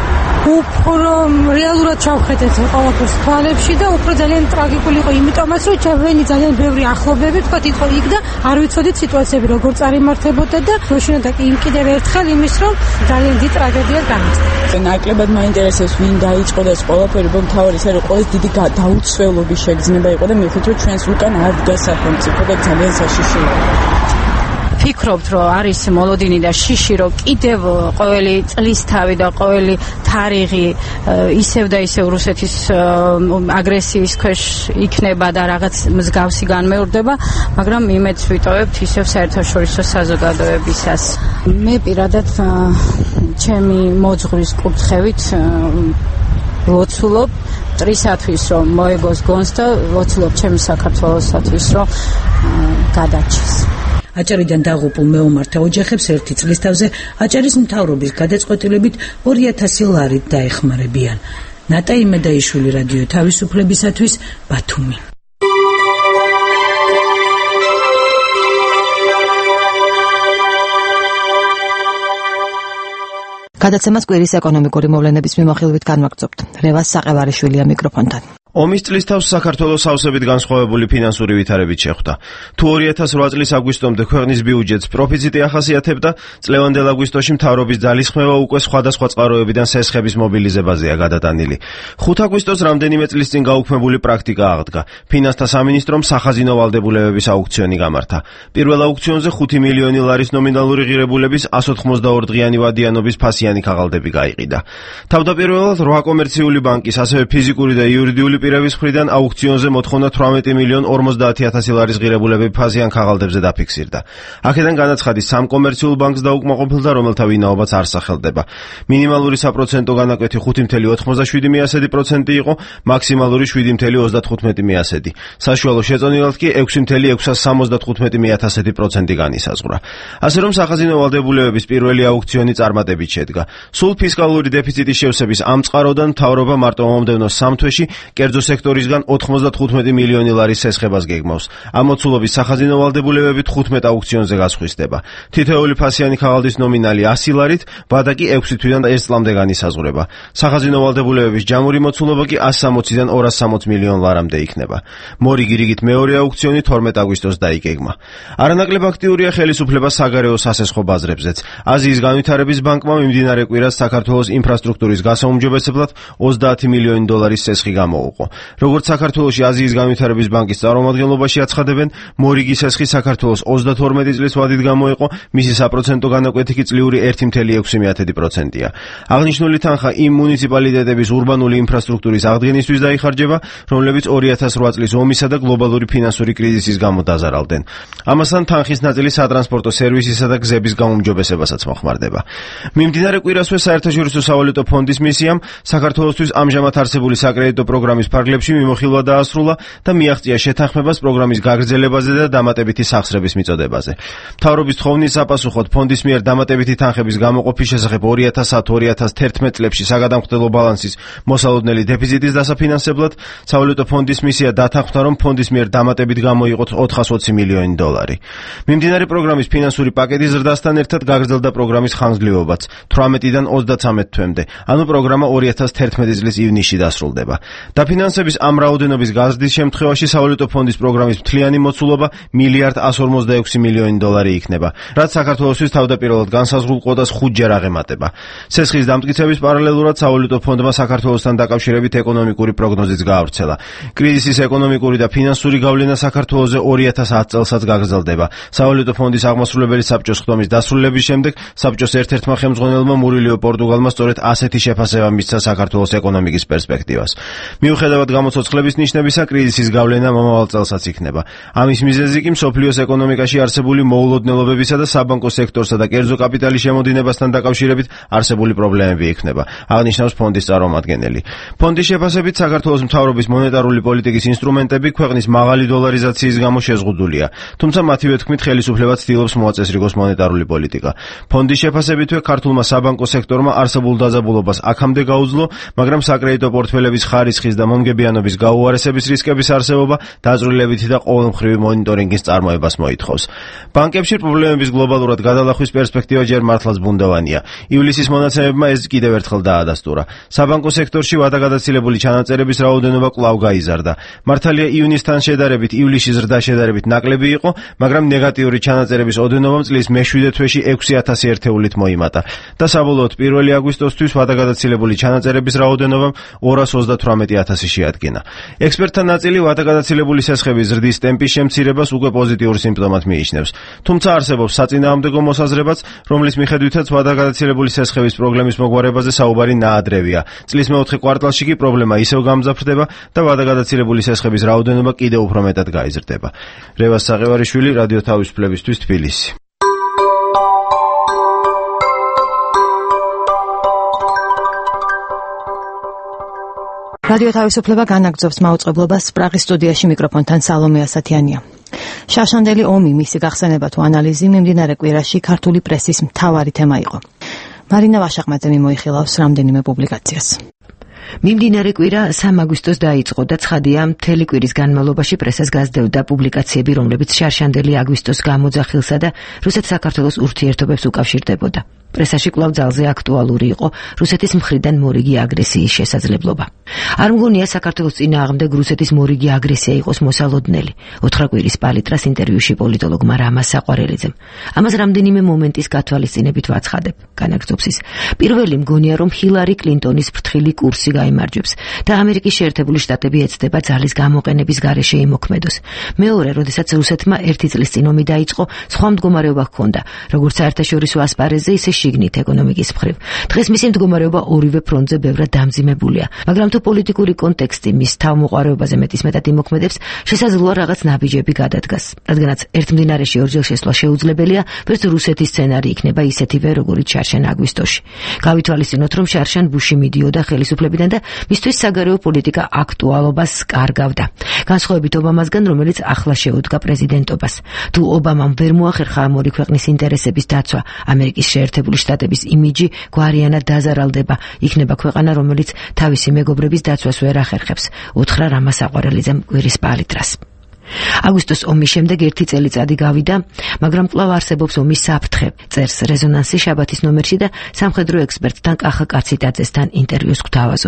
უფრო რეალურად ჩავხედეთ ყოველთვის თვალებში და უფრო ძალიან ტრაგიკული იყო იმიტომაც რომ ჩვენი ძალიან ბევრი ახლობლები თქვა იყო იქ და არ ვიცოდით სიტუაციები როგორ წარიმართებოდა და როშინოდა კი იმ კიდევ ერთხელ იმის რომ ძალიან დიდი ტრაგედია განიცადა. ნაკლებად მაინტერესებს ვინ დაიწყო და ეს ყველაფერი რომ თავი ეს არის ყველაზე დიდი დაუცველობის შეგრძნება იყო და მივხვდით რომ ჩვენს უკან არ დგას სახელმწიფო და ძალიან საშიში იყო. ფიქრობთ რომ არის მოლოდინი და შიში რომ კიდევ ყოველი წლისთავი და ყოველი თარიღი ისევ და ისევ რუსეთის აგრესიის ქვეშ იქნება და რაღაც მსგავსი განმეორდება, მაგრამ იმედს ვიტოვებთ ისევ საერთაშორისო საზოგადოებისას. მე პირადად ჩემი მოძღვრის კურთხევით ლოცულობ მტრისათვის რომ მოეგოს გონს და ლოცულობ ჩემი საქართველოსათვის რომ გადარჩეს. აჭარიდან დაღუპულ მეომართა ოჯახებს ერთი წლის თავზე აჭარის მთავრობის გადაწყვეტილებით ორი ათასი ლარით დაეხმარებიან. ნატა იმედაიშვილი რადიო თავისუფლებისათვის ბათუმი. გადაცემას კვირის ეკონომიკური მოვლენების მიმოხილვით განვაგრძობთ. რევას საყევარიშვილია მიკროფონთან. ომის წლის თავს საქართველოს სავსებით განსხვავებული ფინანსური ვითარებით შეხვდა. თუ ორი ათას რვა წლის აგვისტომდე ქვეყნის ბიუჯეტს პროფიციტი ახასიათებდა, წლევანდელ აგვისტოში მთავრობის ძალისხმევა უკვე სხვადასხვა წყაროებიდან სესხების მობილიზებაზეა გადატანილი. ხუთ აგვისტოს რამდენიმე წლის წინ გაუქმებული პრაქტიკა აღდგა. ფინანსთა სამინისტრომ სახაზინო ვალდებულებების აუქციონი გამართა. პირველ აუქციონზე ხუთი მილიონი ლარის ნომინალური ღირებულების εκατს ოცდაოთხ დღიანი ვადიანობის ფასიანი ქაღალდები გაიყიდა. თავდაპირველად რვა კომერციული ბანკის, ასევე ფიზიკური და იურიდიული პირების მხრიდან აუქციონზე მოთხოვნა თვრამეტი მილიონ ორმოცდაათი ათასი ლარის ღირებულები ფასიან ქაღალდებზე დაფიქსირდა. აქედან განაცხადი სამ კომერციულ ბანკს დაუკმაყოფილდა, რომელთა ვინაობაც არ სახელდება. მინიმალური საპროცენტო განაკვეთი ხუთი მცდე ოცდაშვიდი პროცენტი იყო, მაქსიმალური შვიდი მცდე ოცდათხუთმეტი პროცენტი. საშუალო შეწონილად კი ექვსი მცდე ექვსას სამოცდათხუთმეტი პროცენტი განისაზღვრა. ასე რომ სახაზინო ვალდებულებების პირველი აუქციონი წარმატებით შედგა. სულ ფისკალური დეფიციტის შევსების ამ წყაროდან მთავრობა მარტო მომდევნო სამ თვეში კერძო სექტორისგან ოცდათხუთმეტი მილიონი ლარის სესხებას გეგმავს. ამ მოცულობის სახაზინო ვალდებულებები თხუთმეტ აუქციონზე გასხვისდება. თითოეული ფასიანი ქაღალდის ნომინალი ასი ლარით, ვადა კი ექვსი თვიდან ერთ წლამდე განისაზღვრება. სახაზინო ვალდებულებების ჯამური მოცულობა კი εκατს სამოციდან ორას სამოცი მილიონ ლარამდე იქნება. მორიგი რიგით მეორე აუქციონი თორმეტ აგვისტოს დაიგეგმა. არანაკლებ აქტიურია ხელისუფლება საგარეო სასესხო ბაზრებზეც. აზიის განვითარების ბანკმა მიმდინარე კვირას საქართველოს ინფრასტრუქტურის გასაუმჯობესებლად ოცდაათი მილიონი დოლარის სესხი გამოუყო. როგორც საქართველოში აზიის განვითარების ბანკის წარმომადგენლობაში აცხადებენ, მორიგის ესხი საქართველოს ოცდათორმეტი წლის ვადით გამოიყო, მისი საპროცენტო განაკვეთი კი წლიური ერთი კoma ექვსი პროცენტია. აღნიშნული თანხა იმ მუნიციპალიტეტების ურბანული ინფრასტრუქტურის აღდგენისთვის დაიხარჯება, რომლებიც ორი ათას ოთხ წლის ომისა და გლობალური ფინანსური კრიზისის გამო დაზარალდნენ. ამასთან თანხის ნაწილი სატრანსპორტო სერვისისა და გზების გაუმჯობესებასაც მოხმარდება. მიმდინარე კვირასვე საერთაშორისო სავალუტო ფონდის მისიამ საქართველოსთვის ამჟამად არსებული საკრედიტო პროგრამის ფარგლებში მიმოხილვა დაასრულა და მიაღწია შეთანხმებას პროგრამის გაგრძელებაზე და დამატებითი სახსრების მიწოდებაზე. მთავრობის თხოვნით საპასუხოდ ფონდის მიერ დამატებითი თანხების გამოყოფის შესახებ ორი ათას ათი ორი ათას თერთმეტ წლებში საგადამხდელო ბალანსის მოსალოდნელი დეფიციტის დასაფინანსებლად სავალუტო ფონდის მისია დათანხმდა, რომ ფონდის მიერ დამატებით გამოიყოთ ოთხას ოცი მილიონი დოლარი. მიმდინარე პროგრამის ფინანსური პაკეტის ზრდასთან ერთად გაგრძელდა პროგრამის ხანგრძლივობაც თვრამეტიდან ოცდაცამეტ თვემდე, ანუ პროგრამა ორი ათას თერთმეტი წლის ივნისში დასრულდება. დაფინანსების ამ რაოდენობის გაზრდის შემთხვევაში სავალუტო ფონდის პროგრამის მთლიანი მოცულობა მილიარდ εκατს ორმოცდაექვსი მილიონი დოლარი იქნება, რაც საქართველოსთვის თავდაპირველად განსაზღვრულ კვოტას ხუთჯერ აღემატება. სესხის დამტკიცების პარალელურად სავალუტო ფონდმა საქართველოსთან დაკავშირებით ეკონომიკური პროგნოზიც გაავრცელა. კრიზისის ეკონომიკური და ფინანსური გავლენა საქართველოზე ორი ათას ათი წელსაც გაგრძელდება. სავალუტო ფონდის აღმასრულებელი საბჭოს ხდომის დასრულების შემდეგ საბჭოს ერთ-ერთმა ხელმძღვანელმა მურილიო პორტუგალმა სწორედ ასეთი შეფასება მისცა საქართველოს ეკონომიკის პერსპექტივას. მიუხედავად გამოცოცხლების ნიშნებისა, კრიზისის გავლენა მომავალ წელსაც იქნება. ამის მიზეზი კი მსოფლიოს ეკონომიკაში არსებული მოულოდნელობებისა და საბანკო სექტორსა და კერძო კაპიტალის შემოდინებასთან დაკავშირებით არსებული პრობლემები იქნება, აღნიშნავს ფონდის წარმომადგენელი. ფონდის შეფასებით საქართველოს მთავრობის მონეტარული პოლიტიკის ინსტრუმენტები ქვეყნის მაღალი დოლარიზაციის გამო შეზღუდულია, თუმცა მათივე თქმით ხელისუფლება ცდილობს მოაწესრიგოს მონეტარული პოლიტიკა. ფონდის შეფასებითვე ქართულმა საბანკო სექტორმა არსებულ დაძაბულობას აქამდე გაუძლო, მაგრამ საკრედიტო პორტფელების ხარისხის და მომგებიანობის გაუარესების რისკების არსებობა დაწვრილებითი და ყოველმხრივი მონიტორინგის წარმოებას მოითხოვს. ბანკებში პრობლემების გლობალურად გადალახვის პერსპექტივა ჯერ მართლაც ბუნდოვანია. ივლისის მონაცემებმა ეს კიდევ ერთხელ დაადასტურა. საბანკო სექტორში ვადაგადაცილებული ჩანაწერების რაოდენობა კვლავ გაიზარდა. მართალია ივნისთან შედარებით ივლისში ზრდა შედარებით ნაკლები იყო, მაგრამ ნეგატიური ჩანაწერების ოდენობამ წლის მეშვიდე თვეში ექვსი ათასი ერთეულით მოიმატა და საბოლოოდ პირველი აგვისტოსთვის ვადაგადაცილებული ჩანაწერების რაოდენობამ ორას ოცდათვრამეტი ათასი შეადგინა. ექსპერტთა ნაწილი ვადაგადაცილებული სესხების ზრდის ტემპის შემცირებას უკვე პოზიტიურ სიმპტომად მიიჩნევს. თუმცა არსებობს საწინააღმდეგო მოსაზრებაც, რომლის მიხედვითაც ვადაგადაცილებული სესხების პრობლემის მოგვარებაზე საუბარი ნაადრევია. წლის მეოთხე კვარტალში კი პრობლემა ისევ გამძაფრდება და ვადაგადაცილებული სესხების რაოდენობა კიდევ უფრო მეტად გაიზრდება. რევას საყევარიშვილი, რადიო თავისუფლებისთვის, თბილისი. რადიო თავისუფლება განაგრძობს მაუწყებლობას პრაღის სტუდიაში მიკროფონთან სალომე ასათიანია. შაშანდელი ომი, მისი გახსენება თუ ანალიზი მიმდინარე კვირაში ქართული პრესის მთავარი თემა იყო. მარინა ვაშაყმაძე მიმოიხილავს რამდენიმე პუბლიკაციას. მიმდინარე კვირა სამი აგვისტოს დაიწყო და ცხადია, მთელი კვირის განმავლობაში პრესას გასდევდა პუბლიკაციები, რომლებიც შარშანდელი აგვისტოს გამოძახილსა და რუსეთ-საქართველოს ურთიერთობებს უკავშირდებოდა. პრესაში კვლავ ძალზე აქტუალური იყო რუსეთის მხრიდან მორიგი აგრესიის შესაძლებლობა. არ მგონია საქართველოს წინააღმდეგ რუსეთის მორიგი აგრესია იყოს მოსალოდნელი. ოთხრაკვირის პალიტრას ინტერვიუში პოლიტოლოგმა რამაზ საყვარელიძემ. ამას რამდენიმე მომენტის გათვალისწინებით ვაცხადებ, განაგრძობს ის. პირველი მგონია, რომ ჰილარი კლინტონის ფრთხილი კურსი გაიმარჯვებს და ამერიკის შეერთებული შტატები ეცდება ძალის გამოყენების გარეშე იმოქმედოს. მეორე, როდესაც რუსეთმა ერთი წლის წინ ომი დაიწყო, სხვა მდგომარეობა ჰქონდა, როგორც საერთაშორისო ასპარეზზე, ისე შიგნით ეკონომიკის მხრივ. დღეს მისი მდგომარეობა ორივე ფრონტზე ბევრად დამძიმებულია, მაგრამ თუ პოლიტიკური კონტექსტი მის თავმოყარეობაზე მეტისმეტად იმოქმედებს, შესაძლოა რაღაც ნაბიჯები გადადგას. რადგანაც ერთ მდინარეში ორჯერ შესვლა შეუძლებელია, ვერც რუსეთის სცენარი იქნება ისეთივე, როგორიც შარშან აგვისტოში. გავითვალისწინოთ, რომ შარშან ბუში მიდიოდა ხელისუფლებიდან და მისთვის საგარეო პოლიტიკა აქტუალობას კარგავდა. განსხვავებით ობამასგან, რომელიც ახლა შეუდგა პრეზიდენტობას. თუ ობამამ ვერ მოახერხა ამ ორი ქვეყნის ინტერესების დაცვა, ამერიკის შეერთებული შტატების იმიჯი გვარიანად დაზარალდება, იქნება ქვეყანა, რომელიც თავისი მეგობრების დაცვას ვერ ახერხებს, უთხრა რამაზ საყვარელიძემ კვირის პალიტრას. აგვისტოს ომის შემდეგ ერთი წელიწადი გავიდა, მაგრამ კვლავ არსებობს ომის საფრთხე, წერს რეზონანსი შაბათის ნომერში და სამხედრო ექსპერტთან კახა კაციტაძესთან ინტერვიუს გვთავაზობს.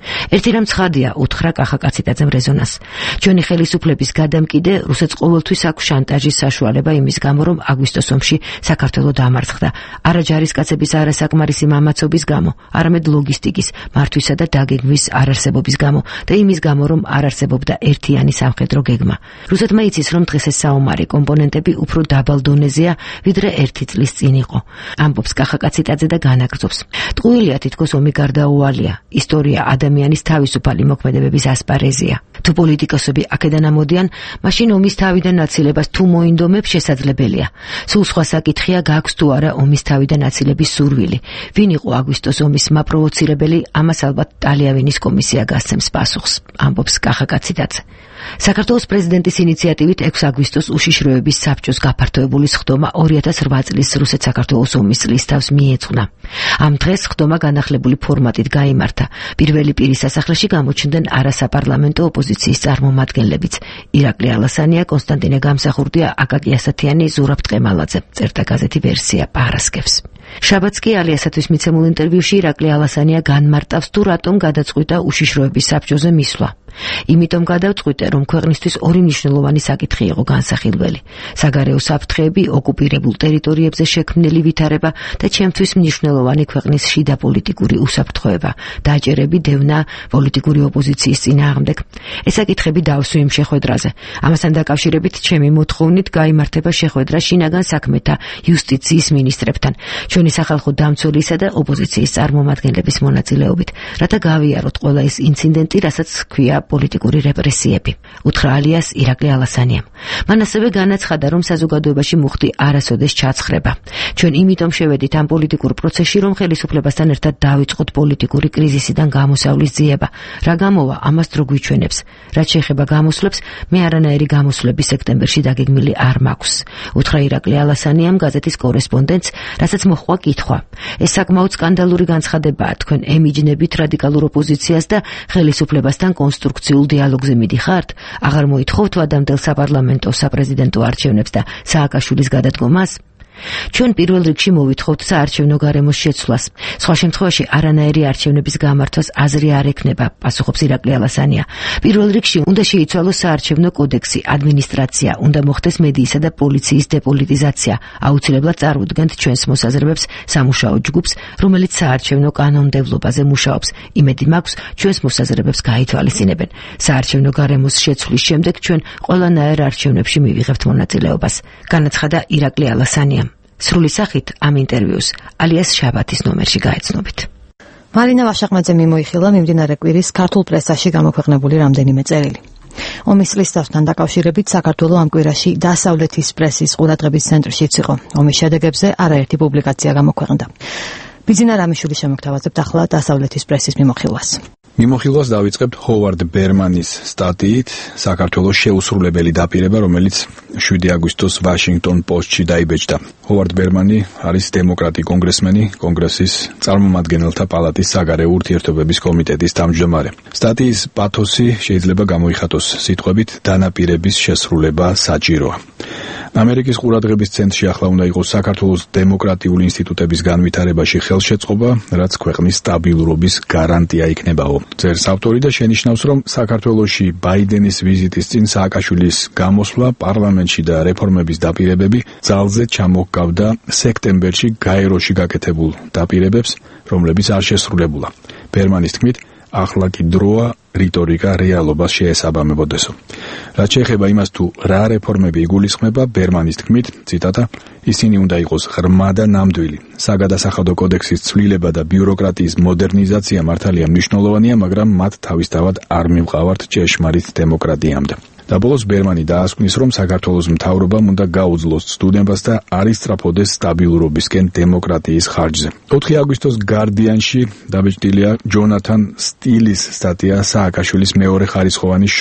ერთი რამ ცხადია, უთხრა კახაკაციტაძემ რეზონანსს. ჩვენი ხელისუფლების გადამკიდე რუსეთს ყოველთვის აქვს შანტაჟის საშუალება იმის გამო, რომ აგვისტოს ომში საქართველო დამარცხდა. არა ჯარისკაცების არასაკმარისი მამაცობის გამო, არამედ ლოგისტიკის, მართვისა და დაგეგმვის არარსებობის გამო და იმის გამო, რომ არ არსებობდა ერთიანი სამხედრო გეგმა. რუსეთმა იცის, რომ დღეს ეს საომარი კომპონენტები უფრო დაბალ დონეზეა, ვიდრე ერთი წლის წინ იყო. ამბობს კახაკაციტაძე და განაგრძობს. ტყუილია თითქოს ომი გარდაუვალია. ისტორია ადამიანის თავისუფალი მოქმედებების ასპარეზია. თუ პოლიტიკოსები აქედან ამოდიან, მაშინ ომის თავიდან აცილებას თუ მოინდომებს შესაძლებელია. სულ სხვა საკითხია, გაქვს თუ არა ომის თავიდან აცილების სურვილი. ვინ იყო აგვისტოს ომის მაპროვოცირებელი, ამას ალბათ ტალიავინის კომისია გასცემს პასუხს, ამბობს კახაკაციტაძე. საქართველოს პრეზიდენტის ინიციატივით ექვსი აგვისტოს უშიშროების საბჭოს გაფართოებული სხდომა ორი ათას რვა წლის რუსეთ-საქართველოს ომის წლის თავს მიეძღვნა. ამ დღეს სხდომა განახლებული ფორმატით გაიმართა. პირველი პირის სასახლეში გამოჩნდნენ არასაპარლამენტო ოპოზიციის წარმომადგენლებიც. ირაკლი ალასანია, კონსტანტინე გამსახურდია, აკაკი ასათიანი, ზურაბ ტყემალაძე. წერდა გაზეთი ვერსია პარასკევს. შაბათს კი ალიასათვის მიცემულ ინტერვიუში ირაკლი ალასანია განმარტავს, თუ რატომ გადაწყვიტა უშიშროების საბჭოზე მისვლა. იმიტომ გადავწყვიტე, რომ ქვეყნისთვის ორი მნიშვნელოვანი საკითხი იყო განსახილველი: საგარეო საფრთხეები, ოკუპირებულ ტერიტორიებზე შექმნილი ვითარება და ჩემთვის მნიშვნელოვანი ქვეყნის შიდა პოლიტიკური უსაფრთხოება, დაჭერები, დევნა პოლიტიკური ოპოზიციის წინააღმდეგ. ეს საკითხები დავსვი იმ შეხვედრაზე. ამასთან დაკავშირებით ჩემი მოთხოვნით გაიმართება შეხვედრა შინაგან საქმეთა იუსტიციის მინისტრებთან, ჩვენი სახალხო დამცველისა და ოპოზიციის წარმომადგენლების მონაწილეობით, რათა გავიაროთ ყველა ის ინციდენტი, რასაც ჰქვია პოლიტიკური რეპრესიები. უთხრა ალიას ირაკლი ალასანიამ. მან ასევე განაცხადა, რომ საზოგადოებაში მუხტი არასოდეს ჩაცხრება. ჩვენ იმიტომ შევედით ამ პოლიტიკურ პროცესში, რომ ხელისუფლებასთან ერთად დავიწყოთ პოლიტიკური კრიზისიდან გამოსავლის ძიება. რა გამოვა, ამას დრო გვიჩვენებს. რაც შეეხება გამოსვლებს, მე არანაირი გამოსვლები სექტემბერში დაგეგმილი არ მაქვს. უთხრა ირაკლი ალასანიამ გაზეთის კორესპონდენტს, რასაც მოჰყვა კითხვა. ეს საკმაოდ სკანდალური განცხადებაა, თქვენ ემიჯნებით რადიკალურ ოპოზიციას და ხელისუფლებასთან კონსტრუქციულ დიალოგზე მიდიხართ? აღარ მოითხოვთ ვადამდელ საპარლამენტო საპრეზიდენტო არჩევნებს და სააკაშვილის გადადგომას? ჩვენ პირველ რიგში მოვითხოვთ საარჩევნო გარემოს შეცვლას. სხვა შემთხვევაში არანაირი არჩევნების გამართვას აზრი არ ექნება, პასუხობს ირაკლი ალასანია. პირველ რიგში უნდა შეიცვალოს საარჩევნო კოდექსი, ადმინისტრაცია, უნდა მოხდეს მედიისა და პოლიციის დეპოლიტიზაცია. აუცილებლად წარუდგენთ ჩვენს მოსაზრებებს სამუშაო ჯგუფს, რომელიც საარჩევნო კანონმდებლობაზე მუშაობს. იმედი მაქვს, ჩვენს მოსაზრებებს გაითვალისწინებენ. საარჩევნო გარემოს შეცვლის შემდეგ ჩვენ ყველანაირ არჩევნებში მივიღებთ მონაწილეობას, განაცხადა ირაკლი ალასანია. სრული სახით ამ ინტერვიუს ალიას შაბათის ნომერში გაეცნობით. მარინა ვაშაყმაძე მიმოიხილა მიმდინარე კვირის ქართულ პრესაში გამოქვეყნებული რამდენიმე წერილი. ომის წლის თავთან დაკავშირებით საქართველო ამ კვირაში დასავლეთის პრესის ყურადღების ცენტრშიც იყო. ომის შედეგებზე არაერთი პუბლიკაცია გამოქვეყნდა. ბიძინა რამიშვილი შემოგთავაზებთ ახლა დასავლეთის პრესის მიმოხილვას. მიმოხილვას დავიწყებთ ჰოვარდ ბერმანის სტატიით საქართველოს შეუსრულებელი დაპირება, რომელიც შვიდი აგვისტოს ვაშინგტონ პოსტში დაიბეჭდა. ჰოვარდ ბერმანი არის დემოკრატი კონგრესმენი, კონგრესის წარმომადგენელთა პალატის საგარეო ურთიერთობების კომიტეტის თავმჯდომარე. სტატიის პათოსი შეიძლება გამოიხატოს სიტყვებით დანაპირების შესრულება საჭიროა. ამერიკის ყურადღების ცენტრში ახლა უნდა იყოს საქართველოს დემოკრატიული ინსტიტუტების განვითარებაში ხელშეწყობა, რაც ქვეყნის სტაბილურობის გარანტია იქნებაო. წერს ავტორი და შენიშნავს, რომ საქართველოში ბაიდენის ვიზიტის წინ სააკაშვილის გამოსვლა პარლამენტში და რეფორმების დაპირებები ძალზე ჩამოჰგავდა სექტემბერში გაეროში გაკეთებულ დაპირებებს, რომლებიც არ შესრულებულა. ბერმანის თქმით, ახლა კი დროა რიტორიკა რეალობას შეესაბამებოდესო. რაც შეეხება იმას, თუ რა რეფორმები იგულისხმება, ბერმანის თქმით, ციტატა, ისინი უნდა იყოს ღრმა და ნამდვილი. საგადასახადო კოდექსის ცვლილება და ბიუროკრატიის მოდერნიზაცია მართალია მნიშვნელოვანია, მაგრამ მათ თავისთავად არ მივყავართ ჭეშმარიტ დემოკრატიამდე. და ბოლოს ბერმანი დაასკვნის, რომ საქართველოს მთავრობამ უნდა გაუძლოს ცდუნებას და არ ისწრაფოდეს სტაბილურობისკენ დემოკრატიის ხარჯზე. ოთხი აგვისტოს გარდიანში დაბეჭდილია ჯონათან სტილის სტატია სააკაშვილის მეორე ხარისხოვანი შოუ.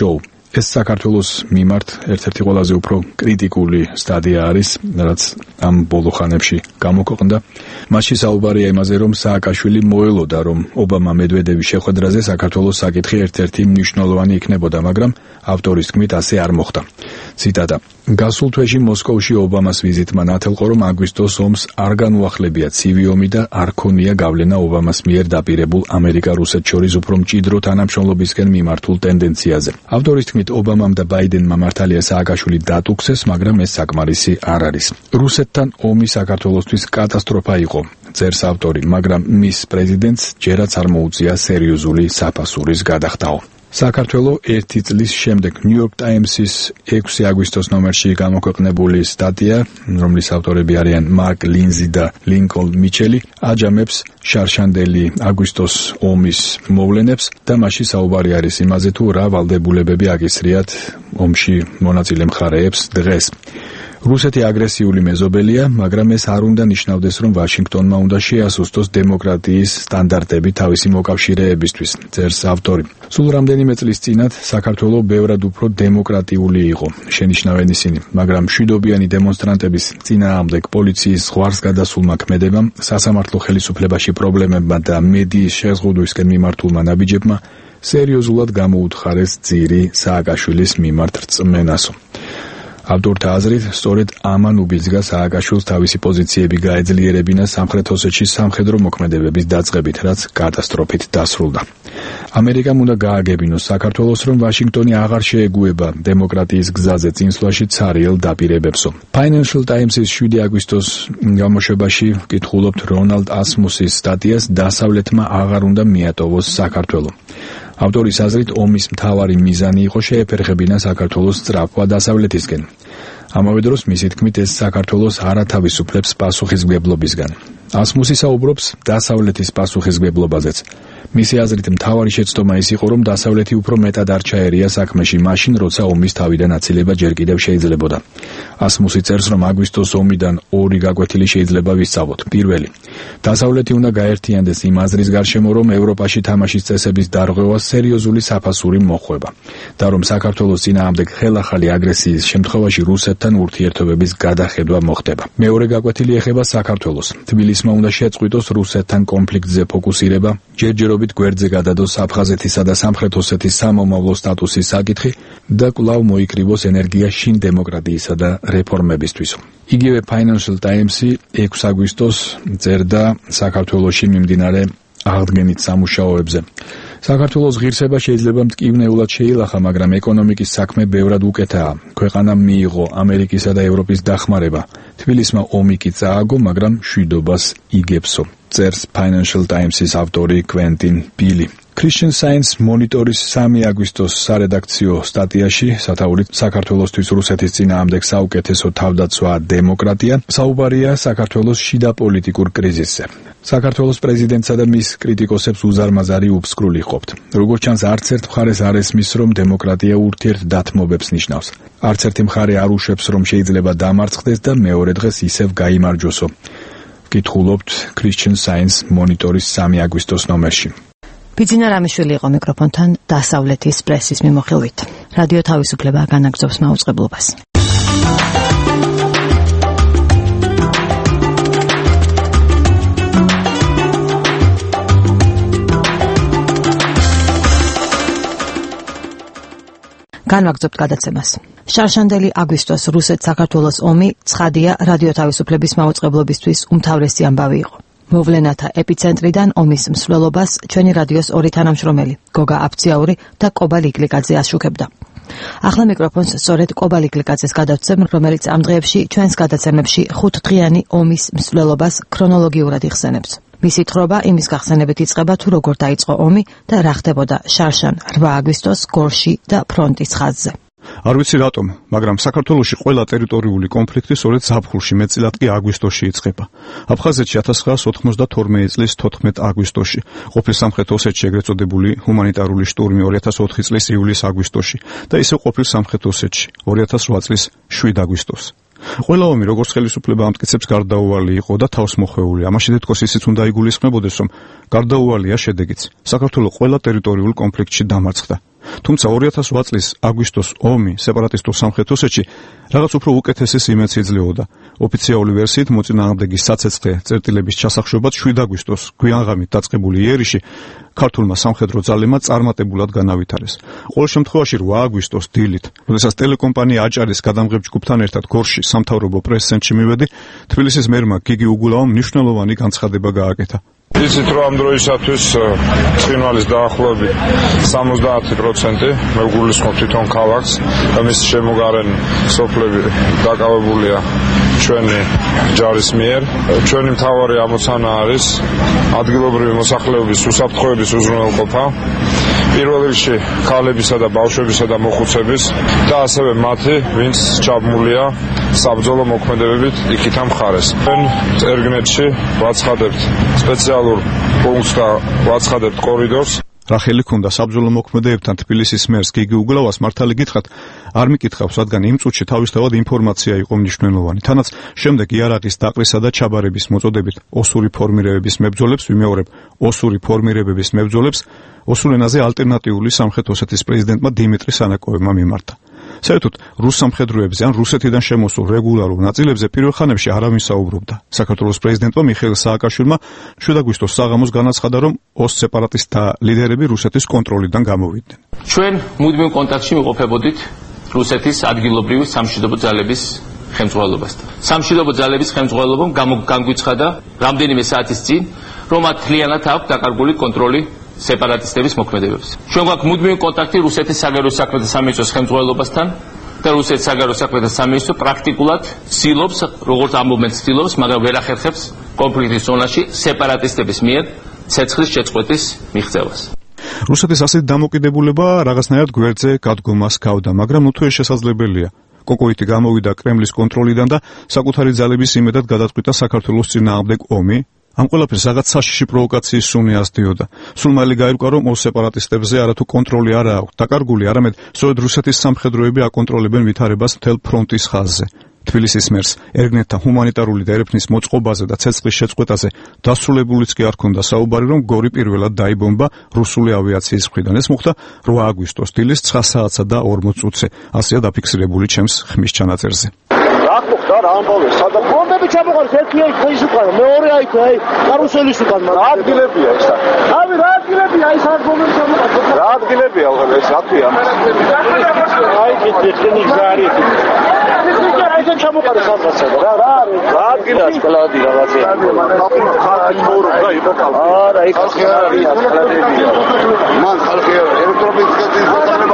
ეს საქართველოს მიმართ ერთ-ერთი ყველაზე უფრო კრიტიკული სტადია არის, რაც ამ ბოლო ხანებში გამოქვეყნდა. მასში საუბარია იმაზე, რომ სააკაშვილი მოელოდა, რომ ობამა მედვედევის შეხვედრაზე საქართველოს საკითხი ერთ-ერთი მნიშვნელოვანი იქნებოდა, მაგრამ ავტორის თქმით ასე არ მოხდა. ციტატა: გასულ თვეში მოსკოვში ობამას ვიზიტმა ნათელყო, რომ აგვისტოს ომს არ განუახლებია ცივი ომი და არ ქონია გავლენა ობამას მიერ დაპირებულ ამერიკა-რუსეთს შორის უფრო მჭიდრო თანამშრომლობისკენ მიმართულ ტენდენციაზე. ავტორის თქმით, ობამამ და ბაიდენმა მართალია სააკაშვილი დატუქცეს, მაგრამ ეს საკმარისი არ არის. რუსეთთან ომი საქართველოსთვის კატასტროფა იყო, წერს ავტორი, მაგრამ მის პრეზიდენტს ჯერაც არ მოუწია სერიოზული საფასურის გადახდაო. საქართველო ერთი წლის შემდეგ ნიუ-იორკ ტაიმსის ექვსი აგვისტოს ნომერში გამოქვეყნებული სტატია, რომლის ავტორები არიან მარკ ლინზი და ლინკოლ მიჩელი, აჯამებს შარშანდელი აგვისტოს ომის მოვლენებს და მასში საუბარი არის იმაზე, თუ რა ვალდებულებები აკისრიათ ომში მონაწილე მხარეებს დღეს. რუსეთი აგრესიული მეზობელია, მაგრამ ეს არ უნდა ნიშნავდეს, რომ ვაშინგტონმა უნდა შეასუსტოს დემოკრატიის სტანდარტები თავისი მოკავშირეებისთვის, წერს ავტორი. სულ რამდენიმე წლის წინათ საქართველო ბევრად უფრო დემოკრატიული იყო, შენიშნავენ ისინი, მაგრამ მშვიდობიანი დემონსტრანტების წინააღმდეგ პოლიციის ზღვარს გადასულმა ქმედებამ, სასამართლო ხელისუფლებაში პრობლემებმა და მედიის შეზღუდვისკენ მიმართულმა ნაბიჯებმა სერიოზულად გამოუთხარეს ძირი სააკაშვილის მიმართ რწმენასო. ავტორთა აზრით, სწორედ ამან უბიძგა სააკაშვილს თავისი პოზიციები გაეძლიერებინა სამხრეთ ოსეთში სამხედრო მოქმედებების დაწყებით, რაც კატასტროფით დასრულდა. ამერიკამ უნდა გააგებინოს საქართველოს, რომ ვაშინგტონი აღარ შეეგუება დემოკრატიის გზაზე წინსვლაში ცარიელ დაპირებებსო. Financial Times-ის შვიდი აგვისტოს გამოშვებაში ვკითხულობთ რონალდ ასმუსის სტატიას „დასავლეთმა აღარ უნდა მიატოვოს საქართველო“. ავტორის აზრით, ომის მთავარი მიზანი იყო შეეფერხებინა საქართველოს სწრაფვა დასავლეთისკენ. ამავე დროს მისი თქმით, ეს საქართველოს არათავისუფლებს პასუხისმგებლობისგან. ასმუსი საუბრობს დასავლეთის პასუხისმგებლობაზეც. მისი აზრით, მთავარი შეცდომა ის იყო, რომ დასავლეთი უფრო მეტად არ ჩაერია საქმეში მაშინ, როცა ომის თავიდან აცილება ჯერ კიდევ შეიძლებოდა. ასმუსი წერს, რომ აგვისტოს ომიდან ორი გაკვეთილი შეიძლება ვისწავლოთ. პირველი, დასავლეთი უნდა გაერთიანდეს იმ აზრის გარშემო, რომ ევროპაში თამაშის წესების დარღვევა სერიოზული საფასური მოხვება და რომ საქართველოს წინააღმდეგ ხელახალი აგრესიის შემთხვევაში რუსეთთან ურთიერთობების გადახედვა მოხდება. მეორე გაკვეთილი ეხება საქართველოს. თბილისმა უნდა შეწყვიტოს რუსეთთან კონფლიქტზე ფოკუსირება, ჯერჯერობით გვერდზე გადადოს აფხაზეთისა და სამხრეთ ოსეთის სამომავლო სტატუსის საკითხი და კვლავ მოიკრიბოს ენერგია შინ დემოკრატიისა და რეფორმებისთვის. იგივე Financial Times-ი ექვსი აგვისტოს წერდა საქართველოში მიმდინარე აღდგენით სამუშაოებზე. საქართველოს ღირსება შეიძლება მტკივნეულად შეილახა, მაგრამ ეკონომიკის საქმე ბევრად უკეთაა. ქვეყანამ მიიღო ამერიკისა და ევროპის დახმარება. თბილისმა ომი კი წააგო, მაგრამ მშვიდობას იგებსო, წერს Financial Times-ის ავტორი კვენტინ ბილი. Christian Science მონიტორის სამი აგვისტოს სარედაქციო სტატიაში, სათაურით საქართველოსთვის რუსეთის წინააღმდეგ საუკეთესო თავდაცვა დემოკრატია, საუბარია საქართველოს შიდა პოლიტიკურ კრიზისზე. საქართველოს პრეზიდენტსა და მის კრიტიკოსებს უზარმაზარი უფსკრული ყოფთ. როგორც ჩანს, არც ერთ მხარეს არ ესმის, რომ დემოკრატია ურთიერთდათმობებს ნიშნავს. არც ერთი მხარე არ უშვებს, რომ შეიძლება დამარცხდეს და მეორე დღეს ისევ გაიმარჯვოსო. ვკითხულობთ Christian Science მონიტორის სამი აგვისტოს ნომერში. ბიძინა რამიშვილი იყო მიკროფონთან დასავლეთის პრესის მიმოხილვით. რადიო თავისუფლება განაგრძობს მაუწყებლობას. განვაგრძობთ გადაცემას. შარშანდელი აგვისტოს რუსეთ-საქართველოს ომი ცხადია რადიო თავისუფლების მაუწყებლობისთვის უმთავრესი ამბავი იყო. მოვლენათა ეპიცენტრიდან ომის მსვლელობას ჩვენი რადიოს ორი თანამშრომელი, გოგა აფციაური და კობა ლიკლიკაძე აშუქებდა. ახლა მიკროფონს სწორედ კობა ლიკლიკაძეს გადავცემ, რომელიც ამ დღეებში ჩვენს გადაცემებში ხუთდღიანი ომის მსვლელობას ქრონოლოგიურად იხსენებს. მისი თხრობა იმის გახსენებით იწყება, თუ როგორ დაიწყო ომი და რა ხდებოდა შარშან რვა აგვისტოს გორში და ფრონტის ხაზზე. არ ვიცი რატომ, მაგრამ საქართველოში ყველა ტერიტორიული კონფლიქტი სწორედ ზაფხულში, მეტწილად კი აგვისტოში იწყება. აფხაზეთში ათას ცხრაასი ოთხმოცდათორმეტი წლის თოთხმეტ აგვისტოში, ყოფილ სამხრეთ ოსეთში ეგრეთ წოდებული ჰუმანიტარული შტურმი ორი ათას ოთხი წლის ივლის-აგვისტოში და ისევ ყოფილ სამხრეთ ოსეთში ორი ათას რვა წლის შვიდ აგვისტოს. ყველა ომი, როგორც ხელისუფლება ამტკიცებს, გარდაუვალი იყო და თავს მოხვეული. ამაში თითქოს ისიც უნდა იგულისხმებოდეს, რომ გარდაუვალია შედეგიც. საქართველო ყველა ტერიტორიულ კონფლიქტში დამარცხდა. თუმცა ორი ათას ოთხ წლის აგვისტოს ომი სეპარატისტულ სამხრეთ ოსეთში რაღაც უფრო უკეთესის იმედს იძლეოდა. ოფიციალური ვერსიით მოწინააღმდეგის საცეცხლე წერტილების ჩასახშობად შვიდ აგვისტოს გვიანღამით დაწყებული იერიში ქართულმა სამხედრო ძალებმა წარმატებულად განავითარეს. ყოველ შემთხვევაში რვა აგვისტოს დილით, როდესაც ტელეკომპანია აჭარის გადამღებ ჯგუფთან ერთად გორში სამთავრობო პრეს-ცენტრში მივედი, თბილისის მერმა გიგი უგულავამ მნიშვნელოვანი განცხადება გააკეთა. იცით რომ ამ დროისათვის ცხინვალის დაახლოებით სამოცდაათი პროცენტი მე ვგულისხმობ თვითონ ქალაქს და მის შემოგარენ სოფლები დაკავებულია ჩვენი ჯარის მიერ. ჩვენი მთავარი ამოცანა არის ადგილობრივი მოსახლეობის უსაფრთხოების უზრუნველყოფა, პირველ რიგში ქალებისა და ბავშვებისა და მოხუცების და ასევე მათი, ვინც ჩაბმულია საბრძოლო მოქმედებებით იქითა მხარეს. ჩვენ წერგნეთში ვაცხადებთ სპეციალურ პუნქტს და ვაცხადებთ კორიდორს. რახელი ქონდა საბრძოლო მოქმედებებთან თბილისის მერს გიგი უგულავას მართალი გითხრათ არ მიკითხავს, რადგან იმ წუთში თავისთავად ინფორმაცია იყო მნიშვნელოვანი. თანაც შემდეგ იარაღის დაყრისა და ჩაბარების მოწოდებით ოსური ფორმირებების მებრძოლებს ვიმეორებ ოსური ფორმირებების მებრძოლებს ოსურ ენაზე ალტერნატიული სამხრეთ ოსეთის პრეზიდენტმა დიმიტრი სანაკოევმა მიმართა. საერთოდ რუს სამხედროებზე ან რუსეთიდან შემოსულ რეგულარულ ნაწილებზე პირველ ხანებში არავინ საუბრობდა. საქართველოს პრეზიდენტმა მიხეილ სააკაშვილმა შვიდ აგვისტოს საღამოს განაცხადა, რომ ოს სეპარატისტთა ლიდერები რუსეთის კონტროლიდან გამოვიდნენ. ჩვენ მუდმივ კონტაქტში ვიყოფებოდით რუსეთის ადგილობრივი სამშვიდობო ძალების ხელმძღვანელობასთან. სამშვიდობო ძალების ხელმძღვანელობამ განგვიცხადა რამდენიმე საათის წინ, რომ მათ მთლიანად აქვს დაკარგული კონტროლი სეპარატისტების მოქმედებებს. ჩვენ გვაქვს მუდმივი კონტაქტი რუსეთის საგარეო საქმეთა სამინისტროს ხელმძღვანელობასთან და რუსეთის საგარეო საქმეთა სამინისტრო პრაქტიკულად ცდილობს, როგორც ამბობენ ცდილობს, მაგრამ ვერ ახერხებს კონფლიქტის ზონაში სეპარატისტების მიერ ცეცხლის შეწყვეტის მიღწევას. რუსეთის ასეთი დამოკიდებულება რაღაცნაირად გვერდზე გადგომას გავდა, მაგრამ ნუ თუ ეს შესაძლებელია. კოკოიტი გამოვიდა კრემლის კონტროლიდან და საკუთარი ძალების იმედად გადაწყვიტა საქართველოს წინააღმდეგ ომი. ამ ყველაფერს რაღაც საშიში პროვოკაციის სუნი ასდიოდა. სულ მალე გაირკვა, რომ ოს სეპარატისტებზე არათუ კონტროლი არა აქვს დაკარგული, არამედ სწორედ რუსეთის სამხედროები აკონტროლებენ ვითარებას მთელ ფრონტის ხაზზე. თბილისის მერს ერგნეთთან ჰუმანიტარული და ერეფნის მოწყობაზე და ცეცხლის შეწყვეტაზე დასრულებულიც კი არ ქონდა საუბარი, რომ გორი პირველად დაიბომბა რუსული ავიაციის მხრიდან. ეს მოხდა რვა აგვისტოს დილის ცხრა საათსა და ორმოც წუთზე. ასეა დაფიქსირებული ჩემს ხმის ჩანაწერზე. რა მოხდა რა ამბავე სადა ბომბები ჩამოყარეს ერთი აი ხეის უკან მეორე აი აი კარუსელის უკან რა ადგილებია ეს აი რა ადგილებია აი სად ბომბები ჩამოყარეს რა ადგილებია ეს რა ქვია აი ტექნიკი ზარი აი ეს ჩამოყარეს რაღაცა რა რა რა ადგილას კლადი რაღაცა ხალხი მოურობდა იყო ხალხი არა იქ ხალხი არის კლადებია მან ხალხი ელექტრობიზნესის გატანება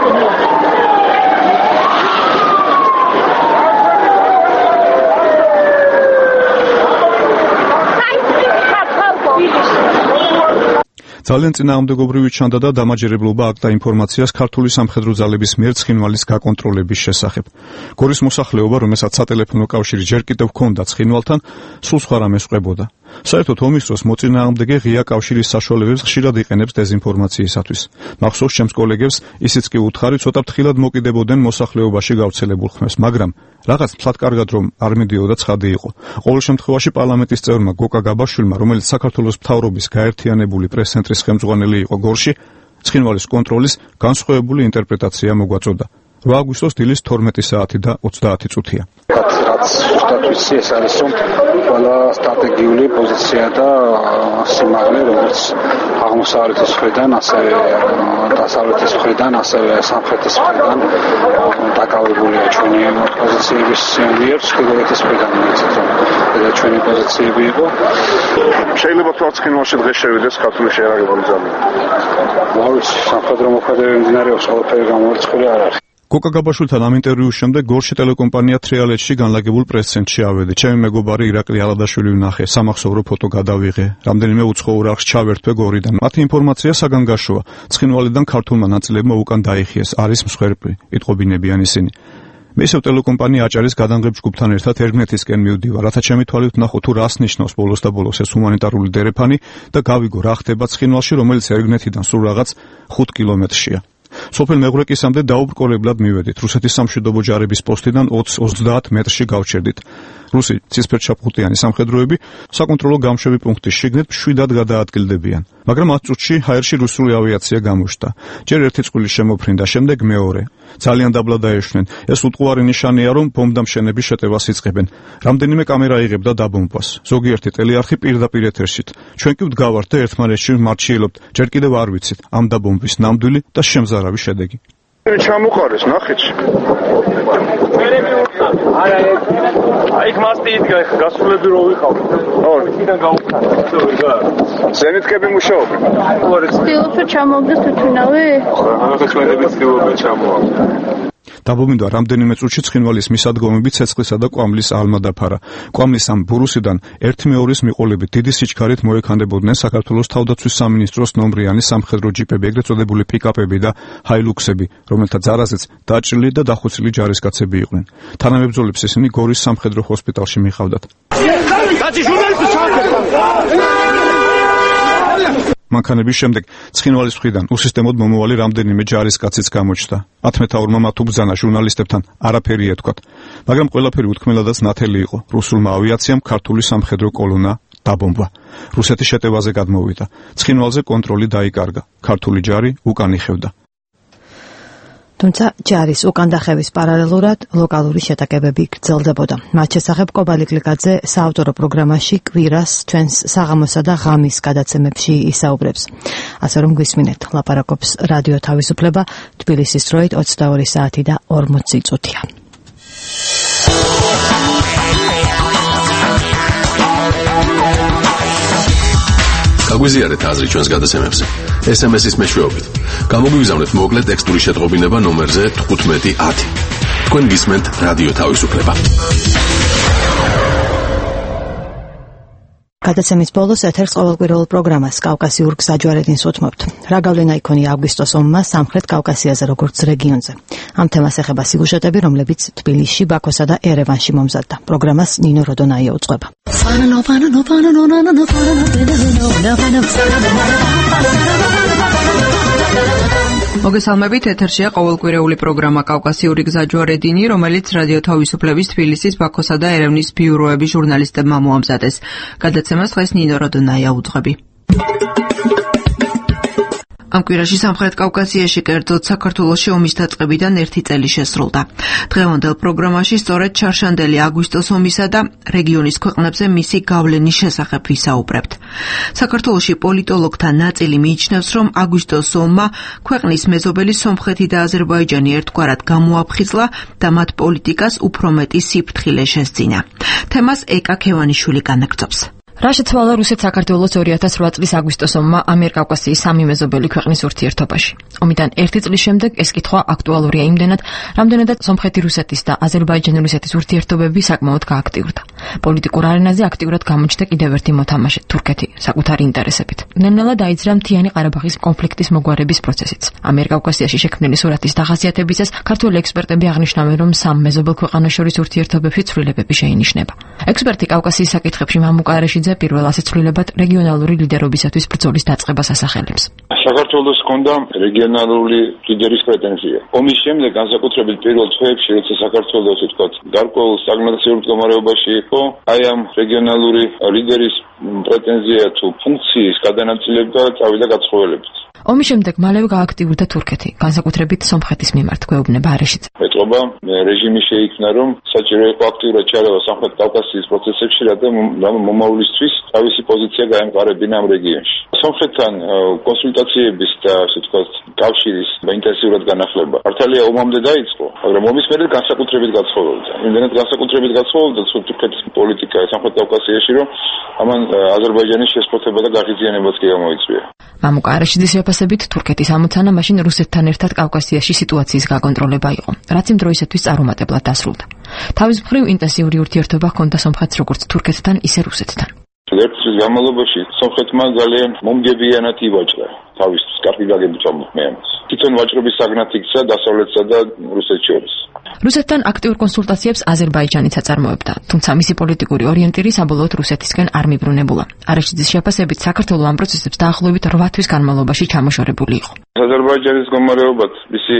ძალიან წინააღმდეგობრივი ჩანდა და დამაჯერებლობა აკდა ინფორმაციას ქართული სამხედრო ძალების მიერ ცხინვალის გაკონტროლების შესახებ. გორის მოსახლეობა, რომელსაც სატელეფონო კავშირი ჯერ კიდევ ჰქონდა ცხინვალთან, სულ სხვა რამეს ყვებოდა. საერთოდ ომის დროს მოწინააღმდეგე ღია კავშირის საშუალებებს ხშირად იყენებს დეზინფორმაციისათვის. მახსოვს ჩემს კოლეგებს, ისიც კი უთხარი ცოტა ფრთხილად მოკიდებოდნენ მოსახლეობაში გავრცელებულ ხმებს, მაგრამ რაღაც მთლად კარგად რომ არ მიდიოდა ცხადი იყო. ყოველ შემთხვევაში პარლამენტის წევრმა გოკა გაბაშვილმა, რომელიც საქართველოს მთავრობის გაერთიანებული პრეს-ცენტრის ხელმძღვანელი იყო გორში, ცხინვალის კონტროლის განსხვავებული ინტერპრეტაცია მოგვაწოდა. რვა აგვისტოს დილის თორმეტი საათი და ოცდაათი წუთია. რაც სტატუსი ეს არის რომ ყველა სტრატეგიული პოზიცია და სიმაღლე როგორც აღმოსავლეთის მხრიდან, ასევე დასავლეთის მხრიდან, ასევე სამხრეთის მხრიდან დაკავებულია ჩვენი პოზიციების მიერ ჩრდილოეთის მხრიდან მიცეთ რომ და ჩვენი პოზიციები იყო. შეიძლება თვალს ცხინვალში დღეს შევიდეს ქართული შეერაგებული ძალები. მოიცი სამხედრო მოქმედებები მიმდინარეობს, ყველაფერი გამორიცხული არ არის. გოკა გაბაშვილთან ამ ინტერვიუს შემდეგ გორში ტელეკომპანია თრიალეთში განლაგებულ პრეს-ცენტრში ავედი. ჩემი მეგობარი ირაკლი ალადაშვილი ვნახე, სამახსოვრო ფოტო გადავიღე. რამდენიმე უცხოურ არხს ჩავერთვე გორიდან. მათი ინფორმაცია საგანგაშოა. ცხინვალიდან ქართულმა ნაწილებმა უკან დაიხიეს, არის მსხვერპლი, იტყობინებიან ისინი. მე ისევ ტელეკომპანია აჭარის გადამღებ ჯგუფთან ერთად ერგნეთისკენ მივდივარ, რათა ჩემი თვალით ვნახო თუ რას ნიშნავს ბოლოს და ბოლოს ეს ჰუმანიტარული დერეფანი და გავიგო რა ხდება ცხინვალში, რომელიც ერგნეთიდან სულ რაღაც ხუთ კილომეტრშია. სოფელ მეღვრეკისამდე დაუბრკოლებლად მივედით. რუსეთის სამშვიდობო ჯარების პოსტიდან ოცდაათ მეტრში გავჩერდით. რუსი ცისფერჩაფხუტიანი სამხედროები საკონტროლო გამშვები პუნქტის შიგნით მშვიდად გადაადგილდებიან. მაგრამ ათ წუთში ჰაერში რუსული ავიაცია გამოჩნდა. ჯერ ერთი წყვილის შემოფრინდა, შემდეგ მეორე. ძალიან დაბლა დაეშვნენ. ეს უტყუარი ნიშანია, რომ ბომბდამშენების შეტევას იწყებენ. რამდენიმე კამერა იღებდა დაბომბვას. ზოგიერთი ტელეარხი პირდაპირ ეთერშით. ჩვენ კი ვდგავართ და ერთმანეთში მარჩიელობთ. ჯერ კიდევ არ ვიცით ამ დაბომბვის ნამდვილი და შემზარავი შედეგი. ჩამოყარეს ნახეთ. არა აი ხმასტი იდგა ხა გასულები რო ვიყავ. ორი კიდან გავხარა. ზენიტკები მუშაობენ. ცდილობ რომ ჩამოვიდეს თვითონავე? ახლა ჩვენები ცდილობენ ჩამოვიდეს. დაბომბვა რამდენიმე წუთში ცხინვალის მისადგომები ცეცხლისა და კვამლის ალმა დაფარა. კვამლის ამ ბურუსიდან ერთი მეორის მიყოლებით დიდი სიჩქარით მოექანდებოდნენ საქართველოს თავდაცვის სამინისტროს ნომრიანი სამხედრო ჯიპები, ეგრეთ წოდებული პიკაპები და ჰაილუქსები, რომელთა ძარაზეც დაჭრილი და დახოცილი ჯარისკაცები იყვნენ. თანამებრძოლებს ისინი გორის სამხედრო ჰოსპიტალში მიყავდათ. მანქანების შემდეგ ცხინვალის მხრიდან უსისტემოდ მომავალი რამდენიმე ჯარისკაციც გამოჩნდა. ათმეტაურმა მათ უბრძანა ჟურნალისტებთან არაფერი ეთქვათ, მაგრამ ყველაფერი უთქმელადაც ნათელი იყო. რუსულმა ავიაციამ ქართული სამხედრო კოლონა დაბომბვა. რუსეთის შეტევაზე გადმოვიდა. ცხინვალზე კონტროლი დაიკარგა. ქართული ჯარი უკან იხევდა. თუმცა ჯარის უკან დახევის პარალელურად ლოკალური შეტაკებები გრძელდებოდა. მათ შესახებ კობალი გლიკაძე საავტორო პროგრამაში კვირას ჩვენს საღამოსა და ღამის გადაცემებში ისაუბრებს. ასე რომ გვისმინეთ, ლაპარაკობს რადიო თავისუფლება, თბილისის დროით ოცდაორი საათი და ორმოცი წუთია. გაგვიზიარეთ აზრი ჩვენს გადაცემებზე. ეს ემ ეს-ის მეშვეობით. გამოგვიგზავნეთ მოკლე ტექსტური შეტყობინება ნომერზე თხუთმეტი ათი. თქვენ გისმენთ რადიო თავისუფლება. გადაცემის ბოლოს ეთერს ყოველკვირეულ პროგრამას კავკასიურ გზაჯვარედინს უთმობთ. რა გავლენა იქონია აგვისტოს ომმა სამხრეთ კავკასიაზე როგორც რეგიონზე? ამ თემას ეხება სიუჟეტები, რომლებიც თბილისში, ბაქოსა და ერევანში მომზადდა. პროგრამას ნინო როდონაია უძღვება. მოგესალმებით, ეთერშია ყოველკვირეული პროგრამა კავკასიური გზაჯვარედინი, რომელიც რადიო თავისუფლების თბილისის, ბაქოსა და ერევნის ბიუროების ჟურნალისტებმა მოამზადეს. გადაცემას დღეს ნინო როდონაია უძღვები. ამ კვირაში სამხრეთ კავკასიაში, კერძოდ საქართველოში ომის დაწყებიდან ერთი წელი შესრულდა. დღევანდელ პროგრამაში სწორედ ჩარშანდელი აგვისტოს ომისა და რეგიონის ქვეყნებზე მისი გავლენის შესახებ ვისაუბრებთ. საქართველოში პოლიტოლოგთა ნაწილი მიიჩნევს, რომ აგვისტოს ომმა ქვეყნის მეზობელი სომხეთი და აზერბაიჯანი ერთგვარად გამოაფხიზლა და მათ პოლიტიკას უფრო მეტი სიფრთხილე შესძინა. თემას ეკა ქევანიშვილი განაგრძობს. რა შეცვალა რუსეთ საქართველოს ორი ათას რვა წლის აგვისტოს ომმა ამიერკავკასიის სამი მეზობელი ქვეყნის ურთიერთობაში. ომიდან ერთი წლის შემდეგ ეს კითხვა აქტუალურია იმდენად, რამდენადაც სომხეთი რუსეთის და აზერბაიჯანი რუსეთის ურთიერთობები საკმაოდ გააქტიურდა. პოლიტიკურ არენაზე აქტიურად გამოჩნდა კიდევ ერთი მოთამაშე, თურქეთი, საკუთარი ინტერესებით. ნელ-ნელა დაიძრა მთიანი ყარაბაღის კონფლიქტის მოგვარების პროცესიც. ამიერკავკასიაში შექმნილი სურათის დახასიათებისას ქართველი ექსპერტები აღნიშნავენ, რომ სამ მეზობელ ქვეყანას შორის ურთიერთობებში ცვლილებები შეინიშნება. ექსპერტი კავკასიის საკითხებში მამუკა არეშიძე პირველ ასეთ ცვლილებად რეგიონალური ლიდერობისათვის ბრძოლის დაწყებას ასახელებს. საქართველოს ჰქონდა რეგიონალური ლიდერის პრეტენზია. ომის შემდეგ განსაკუთრებით პირველ თვეებში, როცა საქართველოს თქვათ გარკვეულ სტაგნაციურ მდგომარეობაში იყო, აი ამ რეგიონალური ლიდერის პრეტენზია თუ ფუნქციის გადანაწილება წავიდა გაცხოველებით. ომის შემდეგ მალევე გააქტიურდა თურქეთი, განსაკუთრებით სომხეთის მიმართ, გვეუბნება არეშიძე. ეტყობა რეჟიმი შეიქმნა, რომ საჭირო იყო აქტიურად ჩარევა სამხრეთ კავკასიის პროცესებში, რადგან მომავლისთვის თავისი პოზიცია გაემყარებინა ამ რეგიონში. სომხეთთან კონსულტაციების და ასე ვთქვათ კავშირის ინტენსიურად განახლება მართალია ომამდე დაიწყო, მაგრამ ომის მერე განსაკუთრებით გაცხოველდა. იმდენად განსაკუთრებით გაცხოველდა თურქეთის პოლიტიკა სამხრეთ კავკასიაში, რომ ამან აზერბაიჯანის შესპოთება და გაღიზიანებაც კი გამოიწვია. მამუკა არეშიძის შეფასებით თურქეთის ამოცანა მაშინ რუსეთთან ერთად კავკასიაში სიტუაციის გაკონტროლება იყო, რაც იმ დროისათვის წარუმატებლად დასრულდა. თავის მხრივ ინტენსიური ურთიერთობა ჰქონდა სომხეთს როგორც თურქეთთან, ისე რუსეთთან. ერთ წლის განმავლობაში სომხეთმა ძალიან მომგებიანად ივაჭრა თავისთვის კარგი გაგებით ამბობ ამას. თვითონ ვაჭრობის საგნად იქცა დასავლეთსა და რუსეთს შორის. რუსეთთან აქტიურ კონსულტაციებს აზერბაიჯანიც აწარმოებდა, თუმცა მისი პოლიტიკური ორიენტირი საბოლოოდ რუსეთისკენ არ მიბრუნებულა. არეშიძის შეფასებით საქართველო ამ პროცესებს დაახლოებით რვა თვის განმავლობაში ჩამოშორებული იყო. აზერბაიჯანის მდგომარეობაც მისი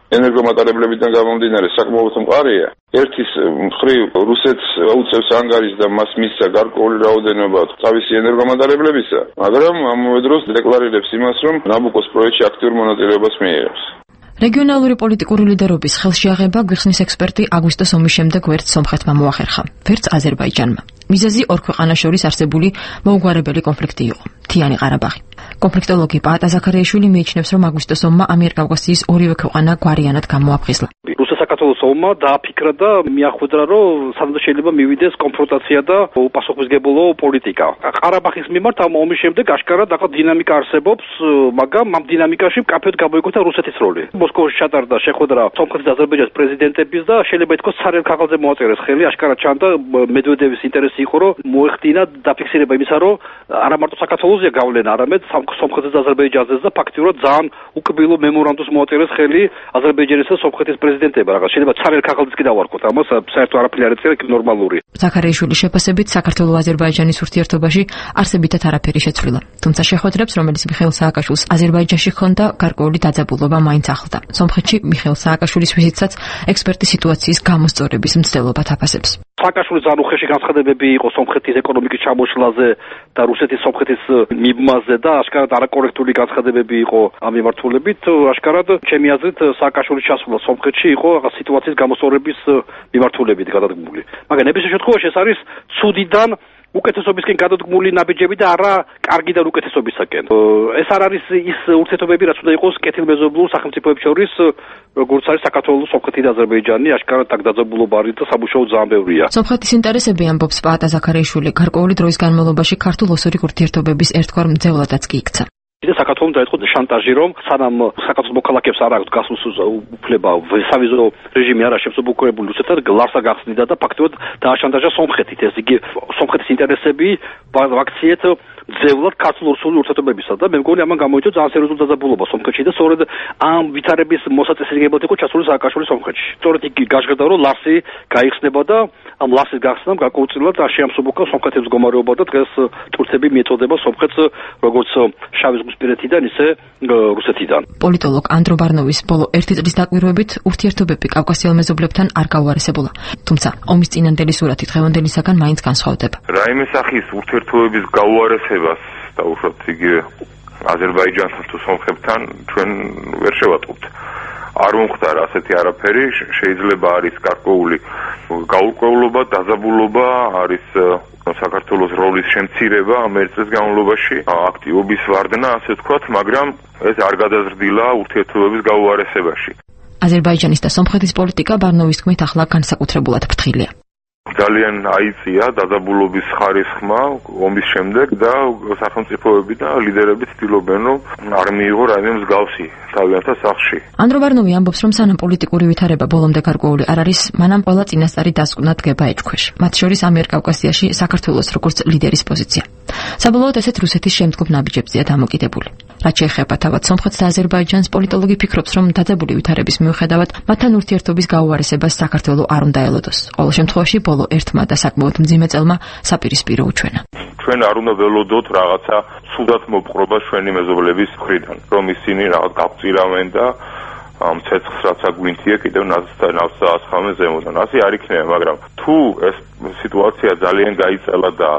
ენერგომატარებლებიდან გამომდინარე საკმაოდ მყარია. ერთის მხრივ რუსეთს უწევს ანგარიშს და მას მისცა გარკვეული რაოდენობა თავისი ენერგომატარებლებისა, მაგრამ ამავე დროს დეკლარირებს იმას, რომ ნაბუკოს პროექტში აქტიურ მონაწილეობას მიიღებს. რეგიონალური პოლიტიკური ლიდერობის ხელშეაღება გვიხსნის ექსპერტი აგვისტოს ომის შემდეგ ვერც სომხეთმა მოახერხა, ვერც აზერბაიჯანმა. მიზეზი ორ ქვეყანას შორის არსებული მოუგვარებელი კონფლიქტი იყო, მთიანი ყარაბაღი. კონფლიქტოლოგი პაატა ზაქარიაშვილი მიიჩნევს, რომ აგვისტოს ომმა ამიერკავკასიის ორივე ქვეყანა გვარიანად გამოაფხიზლა. რუსეთ-საქართველოს ომმა დააფიქრა და მიახვედრა, რომ სანამ შეიძლება მივიდეს კონფრონტაცია და უპასუხისმგებლო პოლიტიკა. ყარაბაღის მიმართ ამ ომის შემდეგ აშკარად ახლა დინამიკა არსებობს, მაგრამ ამ დინამიკაში მკაფიოდ გამოიკოთა რუსეთის როლი. მოსკოვში ჩატარდა შეხვედრა სომხეთის და აზერბაიჯანის პრეზიდენტების და შეიძლება ითქვას ცარიელ ქაღალდზე მოაწერეს ხელი, აშკარად ჩანდა მედვედევის ინტერესი იყო, რომ მოეხდინა დაფიქსირება იმისა, რომ არა მარტო საქართველოსია გავლენა, არამედ სომხეთის და აზერბაიჯანზე და ფაქტიურად ძალიან უკბილო მემორანდუმს მოაწერეს ხელი აზერბაიჯანის და სომხეთის პრეზიდენტებმა. რაღაც შეიძლება ცარიელ ქაღალდს კი დავარქოთ, ამას საერთოდ არაფერი არ ეწია, ნორმალური. ზაქარიაშვილის შეფასებით საქართველოს-აზერბაიჯანის ურთიერთობაში არსებითად არაფერი შეცვლილა. თუმცა შეხვედრებს, რომელიც მიხეილ სააკაშვილს აზერბაიჯანში ჰქონდა, გარკვეული დაძაბულობა მაინც ახლდა. სომხეთში მიხეილ სააკაშვილის ვიზიტსაც ექსპერტი სიტუაციის გამოსწორების მცდელობად აფასებს. სააკაშვილის ძალიან უხეში განცხადებები იყო სომხეთის ეკონომიკის ჩამოშლაზე და რუსეთის სომხეთის მიბმაზე და აშკარად არაკორექტული განცხადებები იყო ამ მიმართულებით. აშკარად ჩემი აზრით სააკაშვილის ჩასვლა სომხეთში იყო რაღაც სიტუაციის გამოსწორების მიმართულებით გადადგმული. მაგრამ ნებისმიერ შემთხვევაში ეს არის ცუდიდან უკეთესობისკენ გადადგმული ნაბიჯები და არა კარგიდან უკეთესობისაკენ. ეს არ არის ის ურთიერთობები, რაც უნდა იყოს კეთილმეზობლურ სახელმწიფოებს შორის, როგორც არის საქართველოს, სომხეთი და აზერბაიჯანი, აშკარად აქ დაძაბულობა არის და სამუშაო ძალიან ბევრია. სომხეთის ინტერესები, ამბობს პაატა ზაქარიაშვილი, გარკვეული დროის განმავლობაში ქართულ-ოსური ურთიერთობების ერთგვარ მძევლადაც კი იქცა. და საქართველოს დაიწყო შანტაჟი, რომ სანამ საქართველოს მოქალაქეებს არ აქვს გასვლის უფლება, სავიზო რეჟიმი არ არის შემსუბუქებული რუსეთთან, ლარსა გახსნიდა და ფაქტობრივად დააშანტაჟა სომხეთით. ეს იგი სომხეთის ინტერესები ვაქციეთ ძევლად ქართულ-რუსული ურთიერთობებისა და მე მგონი ამან გამოიწვია ძალიან სერიოზული დაძაბულობა სომხეთში და სწორედ ამ ვითარების მოსაწესრიგებლად იყო ჩასული სააკაშვილი სომხეთში. სწორედ იგი გაჟღერდა, რომ ლარსი გაიხსნება და ამ ლარსის გახსნამ გარკვეულწილად შეამსუბუქა სომხეთის მდგომარეობა და დღეს თურქები მიეწოდება სომხეთს როგორც შავი ზღვისპირეთიდან, ისე რუსეთიდან. პოლიტოლოგ ანდრო ბარნოვის ბოლო ერთი წლის დაკვირვებით ურთიერთობები კავკასიელ მეზობლებთან არ გაუარესებულა. თუმცა ომის წინანდელი სურათი დღევანდელისაგან მაინც განსხვავდება. რაიმე სახის ურთიერთობების გაუარესებას და უშუალოდ იგივე აზერბაიჯანთან თუ სომხებთან ჩვენ ვერ შევატყობთ. არ მომხდარა ასეთი არაფერი, შეიძლება არის გარკვეული გაურკვევლობა, დაძაბულობა, არის საქართველოს როლის შემცირება ამ ერთ წლის განმავლობაში, აქტივობის ვარდნა, ასე ვთქვათ, მაგრამ ეს არ გადაზრდილა ურთიერთობების გაუარესებაში. აზერბაიჯანის და სომხეთის პოლიტიკა ბარნოვის თქმით ახლა განსაკუთრებულად ფრთხილია. ძალიან აიწია დაძაბულობის ხარისხმა ომის შემდეგ და სახელმწიფოები და ლიდერები ცდილობენ, რომ არ მიიღო რაიმე მსგავსი თავიანთა სახლში. ანდრო ბარნოვი ამბობს, რომ სანამ პოლიტიკური ვითარება ბოლომდე გარკვეული არ არის, მანამ ყველა წინასწარი დასკვნა დგება ეჭქვეშ. მათ შორის ამიერკავკასიაში საქართველოს როგორც ლიდერის პოზიცია. საბოლოოდ ესეთ რუსეთის შემდგომ ნაბიჯებზეა დამოკიდებული. რაც შეეხება თავად სომხეთს და აზერბაიჯანს, პოლიტოლოგი ფიქრობს, რომ დაძაბული ვითარების მიუხედავად მათთან ურთიერთობის გაუარესებას საქართველო არ უნდა ელოდოს. ყოველ შემთხვევაში ბოლო ერთმა და საკმაოდ მძიმე წელმა საპირისპირო უჩვენა. ჩვენ არ უნდა ველოდოთ რაღაცა სუდად მოპყრობა ჩვენი მეზობლების მხრიდან, რომ ისინი რაღაც გავწირავენ და ამ ცეცხლს რაც აგვინთია კიდევ ნავს დაასხამენ ზემოდან. ასე არ იქნება, მაგრამ თუ ეს სიტუაცია ძალიან გაიწელა და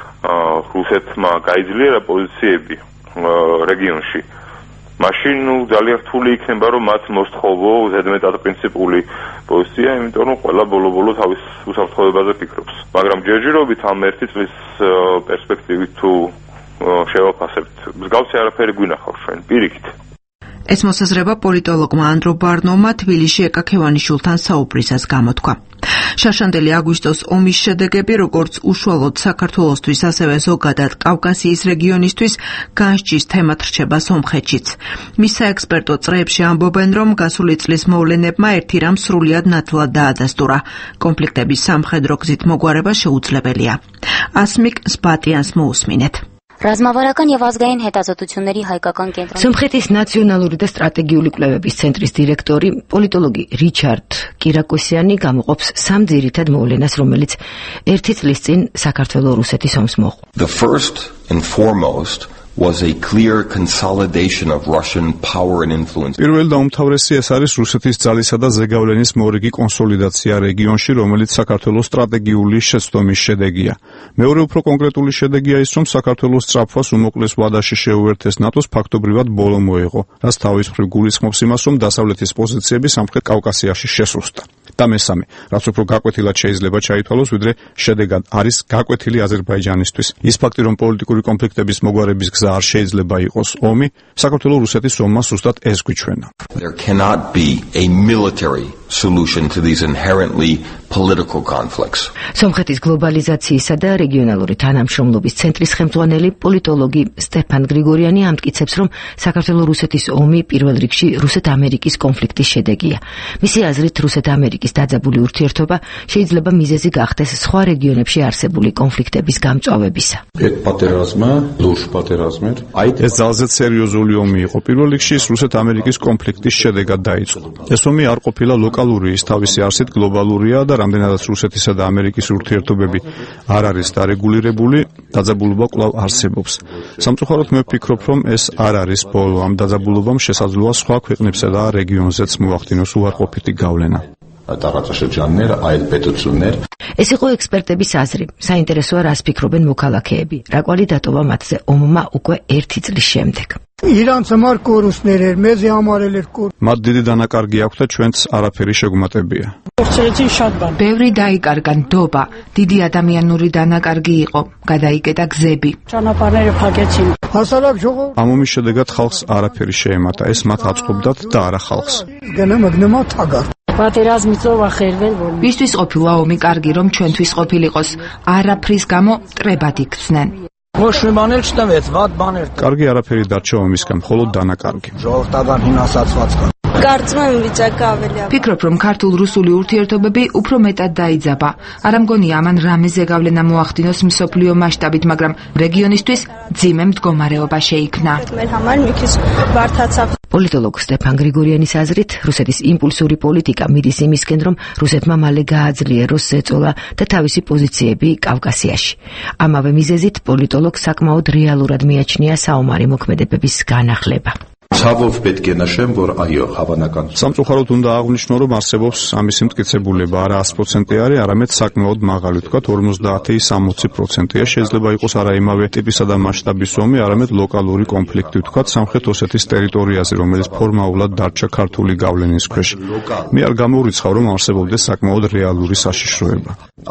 რუსეთმა გაიძლიერა პოზიციები რეგიონში, მაშინ ნუ ძალიან რთული იქნება, რომ მათ მოსთხოვო ზედმეტად პრინციპული პოზიცია, იმიტომ რომ ყველა ბოლო-ბოლო თავის უსაფრთხოებაზე ფიქრობს. მაგრამ ჯერჯერობით ამ ერთი წლის პერსპექტივით თუ შევაფასებთ, მსგავსი არაფერი გვინახავს ჩვენ პირიქით. ეს მოსაზრება პოლიტოლოგმა ანდრო ბარნოვმა თბილისში ეკაქევანიშვილთან საუბრისას გამოთქვა. შარშანდელი აგვისტოს ომის შედეგები, როგორც უშუალოდ საქართველოსთვის, ასევე ზოგადად კავკასიის რეგიონისთვის განსჯის თემად რჩება სომხეთშიც. მის საექსპერტო წრეებში ამბობენ, რომ გასული წლის მოვლენებმა ერთი რამ სრულიად ნათლად დაადასტურა. კონფლიქტების სამხედრო გზით მოგვარება შეუძლებელია. ასმիկ სპატიანს მოусმინეთ. Ռազմավարական եւ ազգային հետազոտությունների հայկական կենտրոնի Սոմխետის նացիոնალური და სტრატეგიული კვლევების ცენტრის დირექტორი პოლიტოლოგი რიჩარდ კირაკოსიანი გამოყოფს სამ ძირითად მოვლენას, რომელიც ერთი წლის წინ საქართველოს-რუსეთის ომს მოჰყვა. The first and foremost was a clear consolidation of Russian power and influence. პირველ და უმთავრესი ეს არის რუსეთის ძალისა და ზეგავლენის მორიგი კონსოლიდაცია რეგიონში, რომელიც საქართველოს სტრატეგიული შეცდომის შედეგია. მეორე უფრო კონკრეტული შედეგია ის, რომ საქართველოს სწრაფვას უმოკლეს ვადაში შეუერთეს ნატოს ფაქტობრივად ბოლო მოეღო, რაც თავის მხრივ გულისხმობს იმას, რომ დასავლეთის პოზიციები სამხრეთ კავკასიაში შესუსტა. და მესამე, რაც უფრო გაკვეთილად შეიძლება ჩაითვალოს, ვიდრე შედეგად არის გაკვეთილი აზერბაიჯანისთვის. ის ფაქტი, რომ პოლიტიკური კონფლიქტების მოგვარების გზა არ შეიძლება იყოს ომი, საქართველოს რუსეთის ომმა სუსტად ეს გვიჩვენა. There cannot be a military solution to these inherently political conflicts. სომხეთის გლობალიზაციისა და რეგიონალური თანამშრომლობის ცენტრის ხელმძღვანელი პოლიტოლოგი სტეფან გრიგორიანი ამტკიცებს, რომ საქართველოს-რუსეთის ომი პირველ რიგში რუსეთ-ამერიკის კონფლიქტის შედეგია. მისი აზრით, რუსეთ-ამერიკის დაძაბული ურთიერთობა შეიძლება მიზეზი გახდეს სხვა რეგიონებში არსებული კონფლიქტების გამწვავებისა. ეს ძალზედ სერიოზული ომი იყო. პირველ რიგში ის რუსეთ-ამერიკის კონფლიქტის შედეგად დაიწყო. ეს ომი არ ყოფილა ლოკალური, ის თავისი არსით გლობალურია და რამდენადაც რუსეთისა და ამერიკის ურთიერთობები არ არის დარეგულირებული, დაძაბულობა კვლავ არსებობს. სამწუხაროდ მე ვფიქრობ, რომ ეს არ არის ბოლო. ამ დაძაბულობამ შესაძლოა სხვა ქვეყნებსა და რეგიონზეც მოახდინოს უარყოფითი გავლენა. ეს იყო ექსპერტების აზრი. საინტერესოა, რას ფიქრობენ მოქალაქეები. რა კვალი დატოვა მათზე ომმა უკვე ერთი წლის შემდეგ. მათ დიდი დანაკარგი აქვს და ჩვენც არაფერი შეგვმატებია. ბევრი დაიკარგა ნდობა, დიდი ადამიანური დანაკარგი იყო, გადაიკეტა გზები. ამ ომის შედეგად ხალხს არაფერი შეემატა, ეს მათ აწყობდათ და არა ხალხს. ვისთვის ყოფილა ომი კარგი, რომ ჩვენთვის ყოფილიყოს, არაფრის გამო მტრებად იქცნენ. კარგი არაფერი დარჩა ომისგან, მხოლოდ დანაკარგი. ფიქრობ, რომ ქართულ-რუსული ურთიერთობები უფრო მეტად დაიძაბა. არ მგონია ამან რამე ზეგავლენა მოახდინოს მსოფლიო მასშტაბით, მაგრამ რეგიონისთვის ძიმე მდგომარეობა შეიქმნა. პოლიტოლოგ სტეფან გრიგორიანის აზრით, რუსეთის იმპულსური პოლიტიკა მიდის იმისკენ, რომ რუსეთმა მალე გააძლიეროს ზეწოლა და თავისი პოზიციები კავკასიაში. ამავე მიზეზით პოლიტოლოგ საკმაოდ რეალურად მიაჩნია საომარი მოქმედებების განახლება. სამწუხაროდ უნდა აღვნიშნო, რომ არსებობს ამისი მტკიცებულება, არა ათი პროცენტი არის, არამედ საკმაოდ მაღალი, ვთქვათ ორმოცდაათი სამოცი პროცენტია. შეიძლება იყოს არა იმავე ტიპისა და მასშტაბის ომი, არამედ ლოკალური კონფლიქტი, ვთქვათ სამხრეთ ოსეთის ტერიტორიაზე, რომელიც ფორმალურად დარჩა ქართული გავლენის ქვეშ. მე არ გამოვრიცხავ, რომ არსებობდეს საკმაოდ რეალური საშიშროება.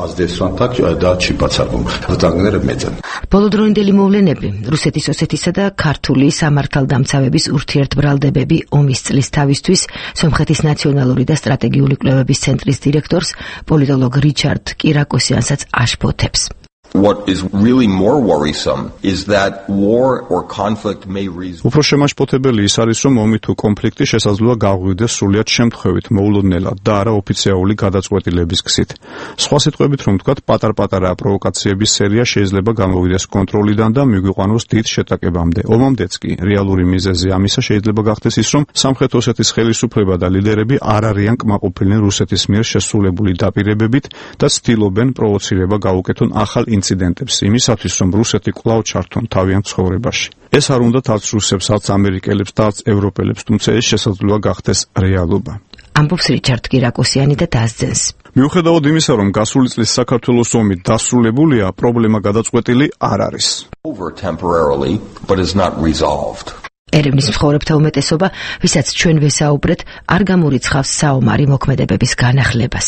ბოლოდროინდელი მოვლენები, რუსეთის ოსეთისა და ქართული სამართალდამცავების ურთიერთბრალდებები ომის წლის თავისთვის სომხეთის ნაციონალური და სტრატეგიული კვლევების ცენტრის დირექტორს პოლიტოლოგ რიჩარდ კირაკოსიანსაც აშფოთებს. What is really more worrisome is that war or conflict may result. უფრო შემაშფოთებელი ის არის, რომ ომი თუ კონფლიქტი შესაძლოა გაღვივდეს სრულიად შემთხვევით, მოულოდნელად და არა ოფიციალური გადაწყვეტილების გზით. სხვა სიტყვებით რომ ვთქვათ, პატარ-პატარა პროვოკაციების სერია შეიძლება გამოვიდეს კონტროლიდან და მიგვიყვანოს დიდ შეტაკებამდე. ომამდეც კი რეალური მიზეზი ამისა შეიძლება გახდეს ის, რომ სამხრეთ ოსეთის ხელისუფლება და ლიდერები არ არიან კმაყოფილნი რუსეთის მიერ შესრულებული დაპირებებით და ცდილობენ პროვოცირება გაუკეთონ ახალ ინციდენტებს იმისათვის, რომ რუსეთი კვლავ ჩართონ თავიანთ ცხოვრებაში. ეს არ უნდა არც რუსებს, არც ამერიკელებს და არც ევროპელებს, თუმცა ეს შესაძლოა გახდეს რეალობა. ამბობს რიჩარდ კირაკოსიანი და დასძენს. მიუხედავად იმისა, რომ გასული წლის საქართველოს ომი დასრულებულია, პრობლემა გადაწყვეტილი არ არის. Over temporarily, but is not resolved. ერევნის მცხოვრებთა უმეტესობა, ვისაც ჩვენ ვესაუბრეთ, არ გამორიცხავს საომარი მოქმედებების განახლებას.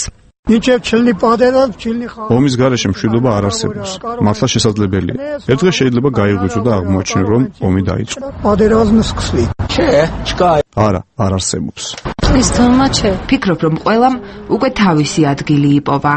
ომის გარეშე მშვიდობა არ არსებობს. მართლა შესაძლებელია. ერთ დღეს შეიძლება გაიღვიძო და აღმოაჩინო, რომ ომი დაიწყო. არა, არ არსებობს. ფიქრობ, რომ ყველამ უკვე თავისი ადგილი იპოვა.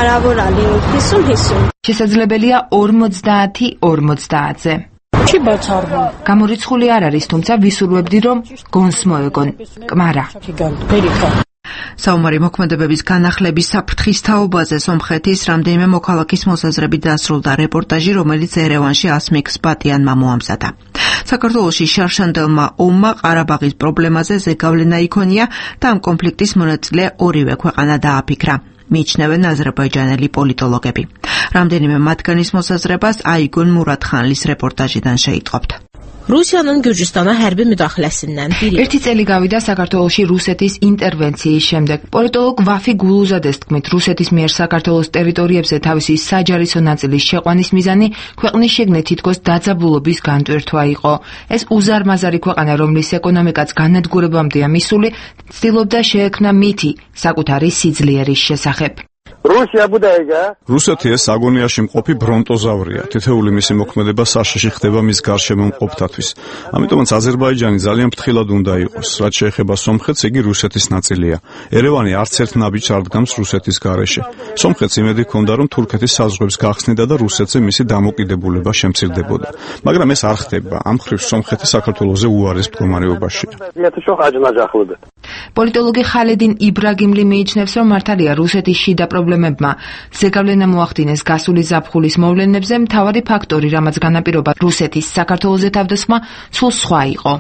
შესაძლებელია ორმოცდაათი ორმოცდაათზე. გამორიცხული არ არის, თუმცა ვისურვებდი, რომ გონს მოეგონ. კმარა. საომარი მოქმედებების განახლების საფრთხის თაობაზე სომხეთის რამდენიმე მოქალაქის მოსაზრებით დასრულდა რეპორტაჟი, რომელიც ერევანში ასმიქს პატიანმა მოამზადა. საქართველოში შარშანდელმა ომმა ყარაბაღის პრობლემაზე ზეგავლენა იქონია და ამ კონფლიქტის მონაწილე ორივე ქვეყანა დააფიქრა. მიიჩნევენ აზერბაიჯანელი პოლიტოლოგები. რამდენიმე მათგანის მოსაზრებას აიგონ მურატხანლის რეპორტაჟიდან შეიტყობთ. Rusiyanın Gürcüstana hərbi müdaxiləsindən biri. ერთი წელი გავიდა საქართველოში რუსეთის ინტერვენციის შემდეგ. პოლიტოლოგ ვაფი გულუზადეს თქმით, რუსეთის მიერ საქართველოს ტერიტორიებზე თავისი საჯარისო ნაწილის შეყვანის მიზანი ქვეყნის შიგნით თითქოს დაძაბულობის განტვირთვა იყო. ეს უზარმაზარი ქვეყანა, რომლის ეკონომიკაც განადგურებამდეა მისული, ცდილობდა შეექმნა მითი საკუთარი სიძლიერის შესახებ. რუსია ბუდაიგა რუსეთი ეს აგონიაში მყოფი ბრონტოზავრია. თითეული მისი მოქმედება საშიში ხდება მის გარშემო მყოფთათვის. ამიტომაც აზერბაიჯანი ძალიან ფრთხილად უნდა იყოს. რაც შეეხება სომხეთს, იგი რუსეთის ნაწილია. ერევანი არც ერთ ნაბიჯს არ დგამს რუსეთის გარეშე. სომხეთს იმედი ჰქონდა, რომ თურქეთის საზღვრებს გახსნიდა და რუსეთზე მისი დამოკიდებულება შემცირდებოდა. მაგრამ ეს არ ხდება. ამ მხრივ სომხეთი საქართველოზე უარეს მდგომარეობაშია. პოლიტოლოგი ხალე딘 იბრაგიმლი მიიჩნევს, რომ მართალია რუსეთის შიდა პრობლემებმა ზეგავლენა მოახდინეს გასული ზაფხულის მოვლენებზე, მთავარი ფაქტორი, რამაც განაპირობა რუსეთის საქართველოზე თავდასხმა, სულ სხვა იყო.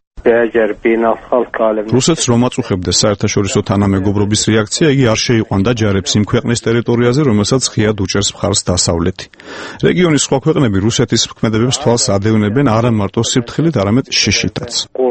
რუსეთს რომ აწუხებდეს საერთაშორისო თანამეგობრობის რეაქცია, იგი არ შეიყვანდა ჯარებს იმ ქვეყნის ტერიტორიაზე, რომელსაც ღიად უჭერს მხარს დასავლეთი. რეგიონის სხვა ქვეყნები რუსეთის მოქმედებებს თვალს ადევნებენ არა მარტო სიფრთხილით, არამედ შიშითაც.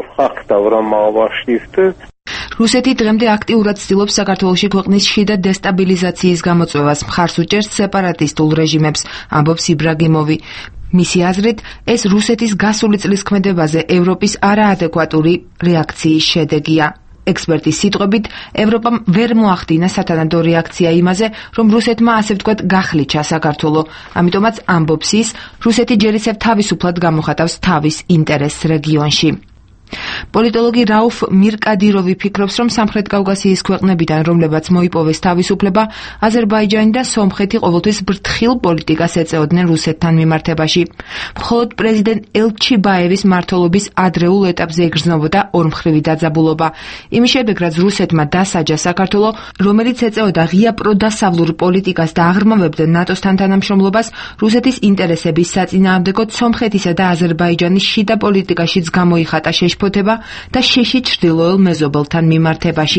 რუსეთი დღემდე აქტიურად ცდილობს საქართველოში ქვეყნის შიდა დესტაბილიზაციის გამოწვევას, მხარს უჭერს სეპარატისტულ რეჟიმებს, ამბობს იბრაგიმოვი. მისი აზრით, ეს რუსეთის გასული წლის ქმედებაზე ევროპის არაადეკვატური რეაქციის შედეგია. ექსპერტის სიტყვებით, ევროპამ ვერ მოახდინა სათანადო რეაქცია იმაზე, რომ რუსეთმა ასე ვთქვათ გახლიჩა საქართველო. ამიტომაც ამბობს ის, რუსეთი ჯერ ისევ თავისუფლად გამოხატავს თავის ინტერესს რეგიონში. პოლიტოლოგი რაუფ მირკადიროვი ფიქრობს, რომ სამხრეთ კავკასიის ქვეყნებიდან, რომლებაც მოიპოვეს თავისუფლება, აზერბაიჯანი და სომხეთი ყოველთვის ბრთხილ პოლიტიკას ეწეოდნენ რუსეთთან მიმართებაში. მხოლოდ პრეზიდენტ ელჩიბაევის მმართველობის ადრეულ ეტაპზე იგრძნობოდა ორმხრივი დაძაბულობა. იმის შემდეგ, რაც რუსეთმა დასაჯა საქართველო, რომელიც ეწეოდა ღია პროდასავლურ პოლიტიკას და აღრმავებდა ნატოსთან თანამშრომლობას, რუსეთის ინტერესების საწინააღმდეგოდ სომხეთისა და აზერბაიჯანის შიდა პოლიტიკაშიც გამოიხატა შეშფოთება და შეში ჩრდილოელ მეზობელთან მიმართებაში.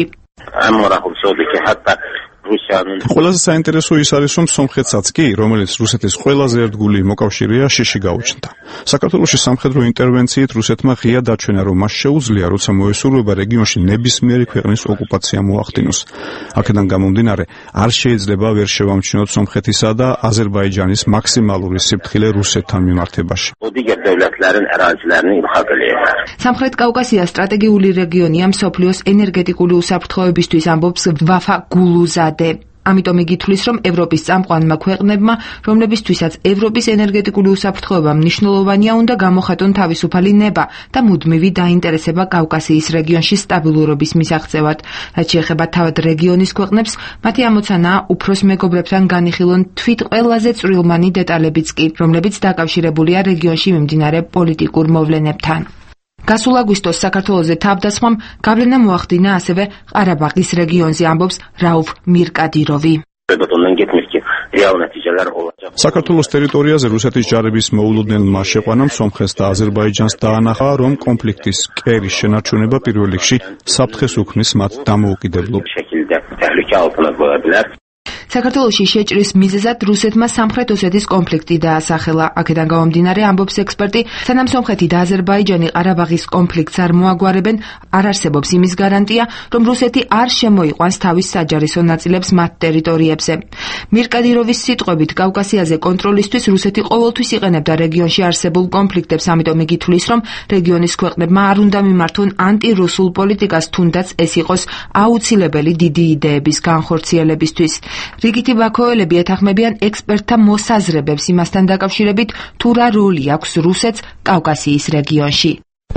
ყველაზე საინტერესო ის არის, რომ სომხეთსაც კი, რომელიც რუსეთის ყველაზე ერთგული მოკავშირეა, შეში გაუჩნდა. საქართველოში სამხედრო ინტერვენციით რუსეთმა ღია დაჩვენა, რომ მას შეუძლია, როცა მოესურვება რეგიონში ნებისმიერი ქვეყნის ოკუპაცია მოახდინოს. აქედან გამომდინარე, არ შეიძლება ვერ შევამჩნიოთ სომხეთისა და აზერბაიჯანის მაქსიმალური სიფრთხილე რუსეთთან მიმართებაში. სამხრეთ კავკასია სტრატეგიული რეგიონია მსოფლიოს ენერგეტიკული უსაფრთხოებისთვის, ამბობს ვაფა გულუზადე. ამიტომ იგი თვლის, რომ ევროპის წამყვანმა ქვეყნებმა, რომლებისთვისაც ევროპის ენერგეტიკული უსაფრთხოება მნიშვნელოვანია, უნდა გამოხატონ თავისუფალი ნება და მუდმივი დაინტერესება კავკასიის რეგიონში სტაბილურობის მისაღწევად. რაც შეეხება თავად რეგიონის ქვეყნებს, მათი ამოცანაა უფროს მეგობრებთან განიხილონ თვით ყველაზე წვრილმანი დეტალებიც კი, რომლებიც დაკავშირებულია რეგიონში მიმდინარე პოლიტიკურ მოვლენებთან. გასულ აგვისტოს საქართველოზე თავდასხმამ გავლენა მოახდინა ასევე ყარაბაღის რეგიონზე, ამბობს რაუფ მირკადიროვი. საქართველოს ტერიტორიაზე რუსეთის ჯარების მოულოდნელმა შეყვანამ სომხეთს და აზერბაიჯანს დაანახა, რომ კონფლიქტის კერის შენარჩუნება პირველ რიგში საფრთხეს უქმნის მათ დამოუკიდებლობას. საქართველოში შეჭრის მიზეზად რუსეთმა სამხრეთ ოსეთის კონფლიქტი დაასახელა. აქედან გამომდინარე, ამბობს ექსპერტი, სანამ სომხეთი და აზერბაიჯანი ყარაბაღის კონფლიქტს არ მოაგვარებენ, არ არსებობს იმის გარანტია, რომ რუსეთი არ შემოიყვანს თავის საჯარისო ნაწილებს მათ ტერიტორიებზე. მირკადიროვის სიტყვებით, კავკასიაზე კონტროლისთვის რუსეთი ყოველთვის იყენებდა რეგიონში არსებულ კონფლიქტებს, ამიტომ იგი თვლის, რომ რეგიონის ქვეყნებმა არ უნდა მიმართონ ანტირუსულ პოლიტიკას, თუნდაც ეს იყოს აუცილებელი დიდი იდეების განხორციელებისთვის. რიგითი ბაქოელები ეთანხმებიან ექსპერტთა მოსაზრებებს იმასთან დაკავშირებით, თუ რა როლი აქვს რუსეთს კავკასიის რეგიონში.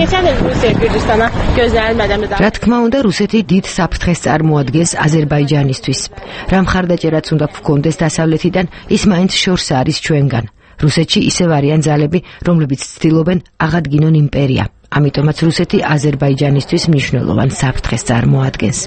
რა თქმა უნდა, რუსეთი დიდ საფრთხეს წარმოადგენს აზერბაიჯანისთვის. რა მხარდაჭერაც უნდა გქონდეს დასავლეთიდან, ის მაინც შორს არის ჩვენგან. რუსეთში ისევ არიან ძალები, რომლებიც ცდილობენ აღადგინონ იმპერია. ამიტომაც რუსეთი აზერბაიჯანისთვის მნიშვნელოვან საფრთხეს წარმოადგენს.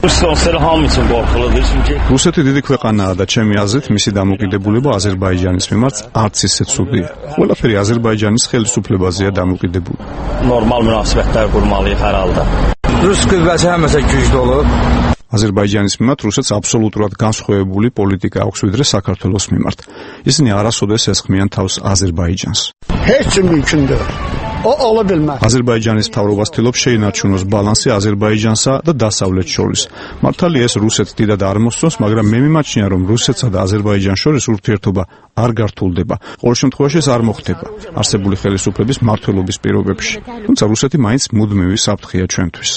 რუსეთი დიდი ქვეყანაა და ჩემი აზრით მისი დამოკიდებულება აზერბაიჯანის მიმართ არც ისე ცუდია. ყველაფერი აზერბაიჯანის ხელისუფლებაზეა დამოკიდებული. Normal münasibətlər qurmalıyıq hər halda. Rus qüvvəsi həmişə güclü olub. აზერბაიჯანის მიმართ რუსეთს აბსოლუტურად განსხვავებული პოლიტიკა აქვს ვიდრე საქართველოს მიმართ. ისინი არასოდეს ესხმიან თავს აზერბაიჯანს. Heç kim mümkün deyil. აზერბაიჯანის მთავრობას თილობს შეინარჩუნოს ბალანსი აზერბაიჯანსა და დასავლეთს შორის. მართალია ეს რუსეთს დიდად არ მოსწონს, მაგრამ მე მიმაჩნია, რომ რუსეთსა და აზერბაიჯანს შორის ურთიერთობა არ გართულდება. ყოველ შემთხვევაში ეს არ მოხდება არსებული ხელისუფლების მმართველობის პირობებში. თუმცა რუსეთი მაინც მუდმივი საფრთხეა ჩვენთვის.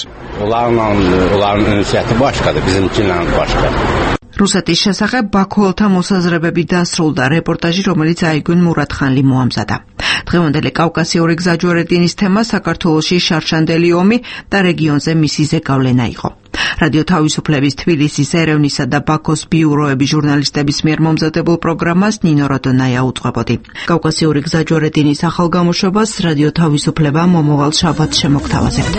რუსეთის შესახებ ბაქოელთა მოსაზრებები დასრულდა. რეპორტაჟი, რომელიც აიგონ მურატხანლი მოამზადა. დღევანდელი კავკასიური გზაჯვარედინის თემა საქართველოში შარშანდელი ომი და რეგიონზე მისი ზეგავლენა იყო. რადიო თავისუფლების თბილისის, ერევნისა და ბაქოს ბიუროების ჟურნალისტების მიერ მომზადებულ პროგრამას ნინო როდონაია უძღვებოდი. კავკასიური გზაჯვარედინის ახალ გამოშვებას რადიო თავისუფლება მომავალ შაბათს შემოგთავაზებთ.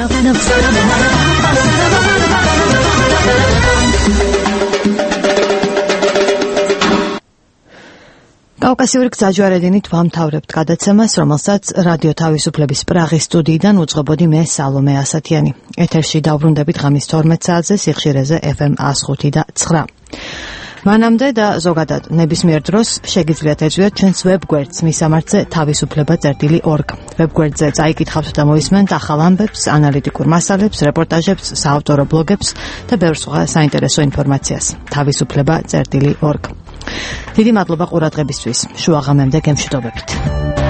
კავკასიური გზაჯვარედინით ვამთავრებთ გადაცემას, რომელსაც რადიო თავისუფლების პრაღის სტუდიიდან უძღვებოდი მე სალომე ასათიანი. ეთერში დავბრუნდებით ღამის თორმეტ საათზე სიხშირეზე ეფ ემ ას ხუთი და ცხრა. მანამდე და ზოგადად ნებისმიერ დროს შეგიძლიათ ეძვიოთ ჩვენს ვებგვერდს მისამართზე თავისუფლება წერტილი ორგ. ვებგვერდზე წაიკითხავთ და მოისმენთ ახალ ამბებს, ანალიტიკურ მასალებს, რეპორტაჟებს, საავტორო ბლოგებს და ბევრ სხვა საინტერესო ინფორმაციას. თავისუფლება წერტილი ორგ. დიდი მადლობა ყურადღებისთვის. შუაღამემდე გემშვიდობებით.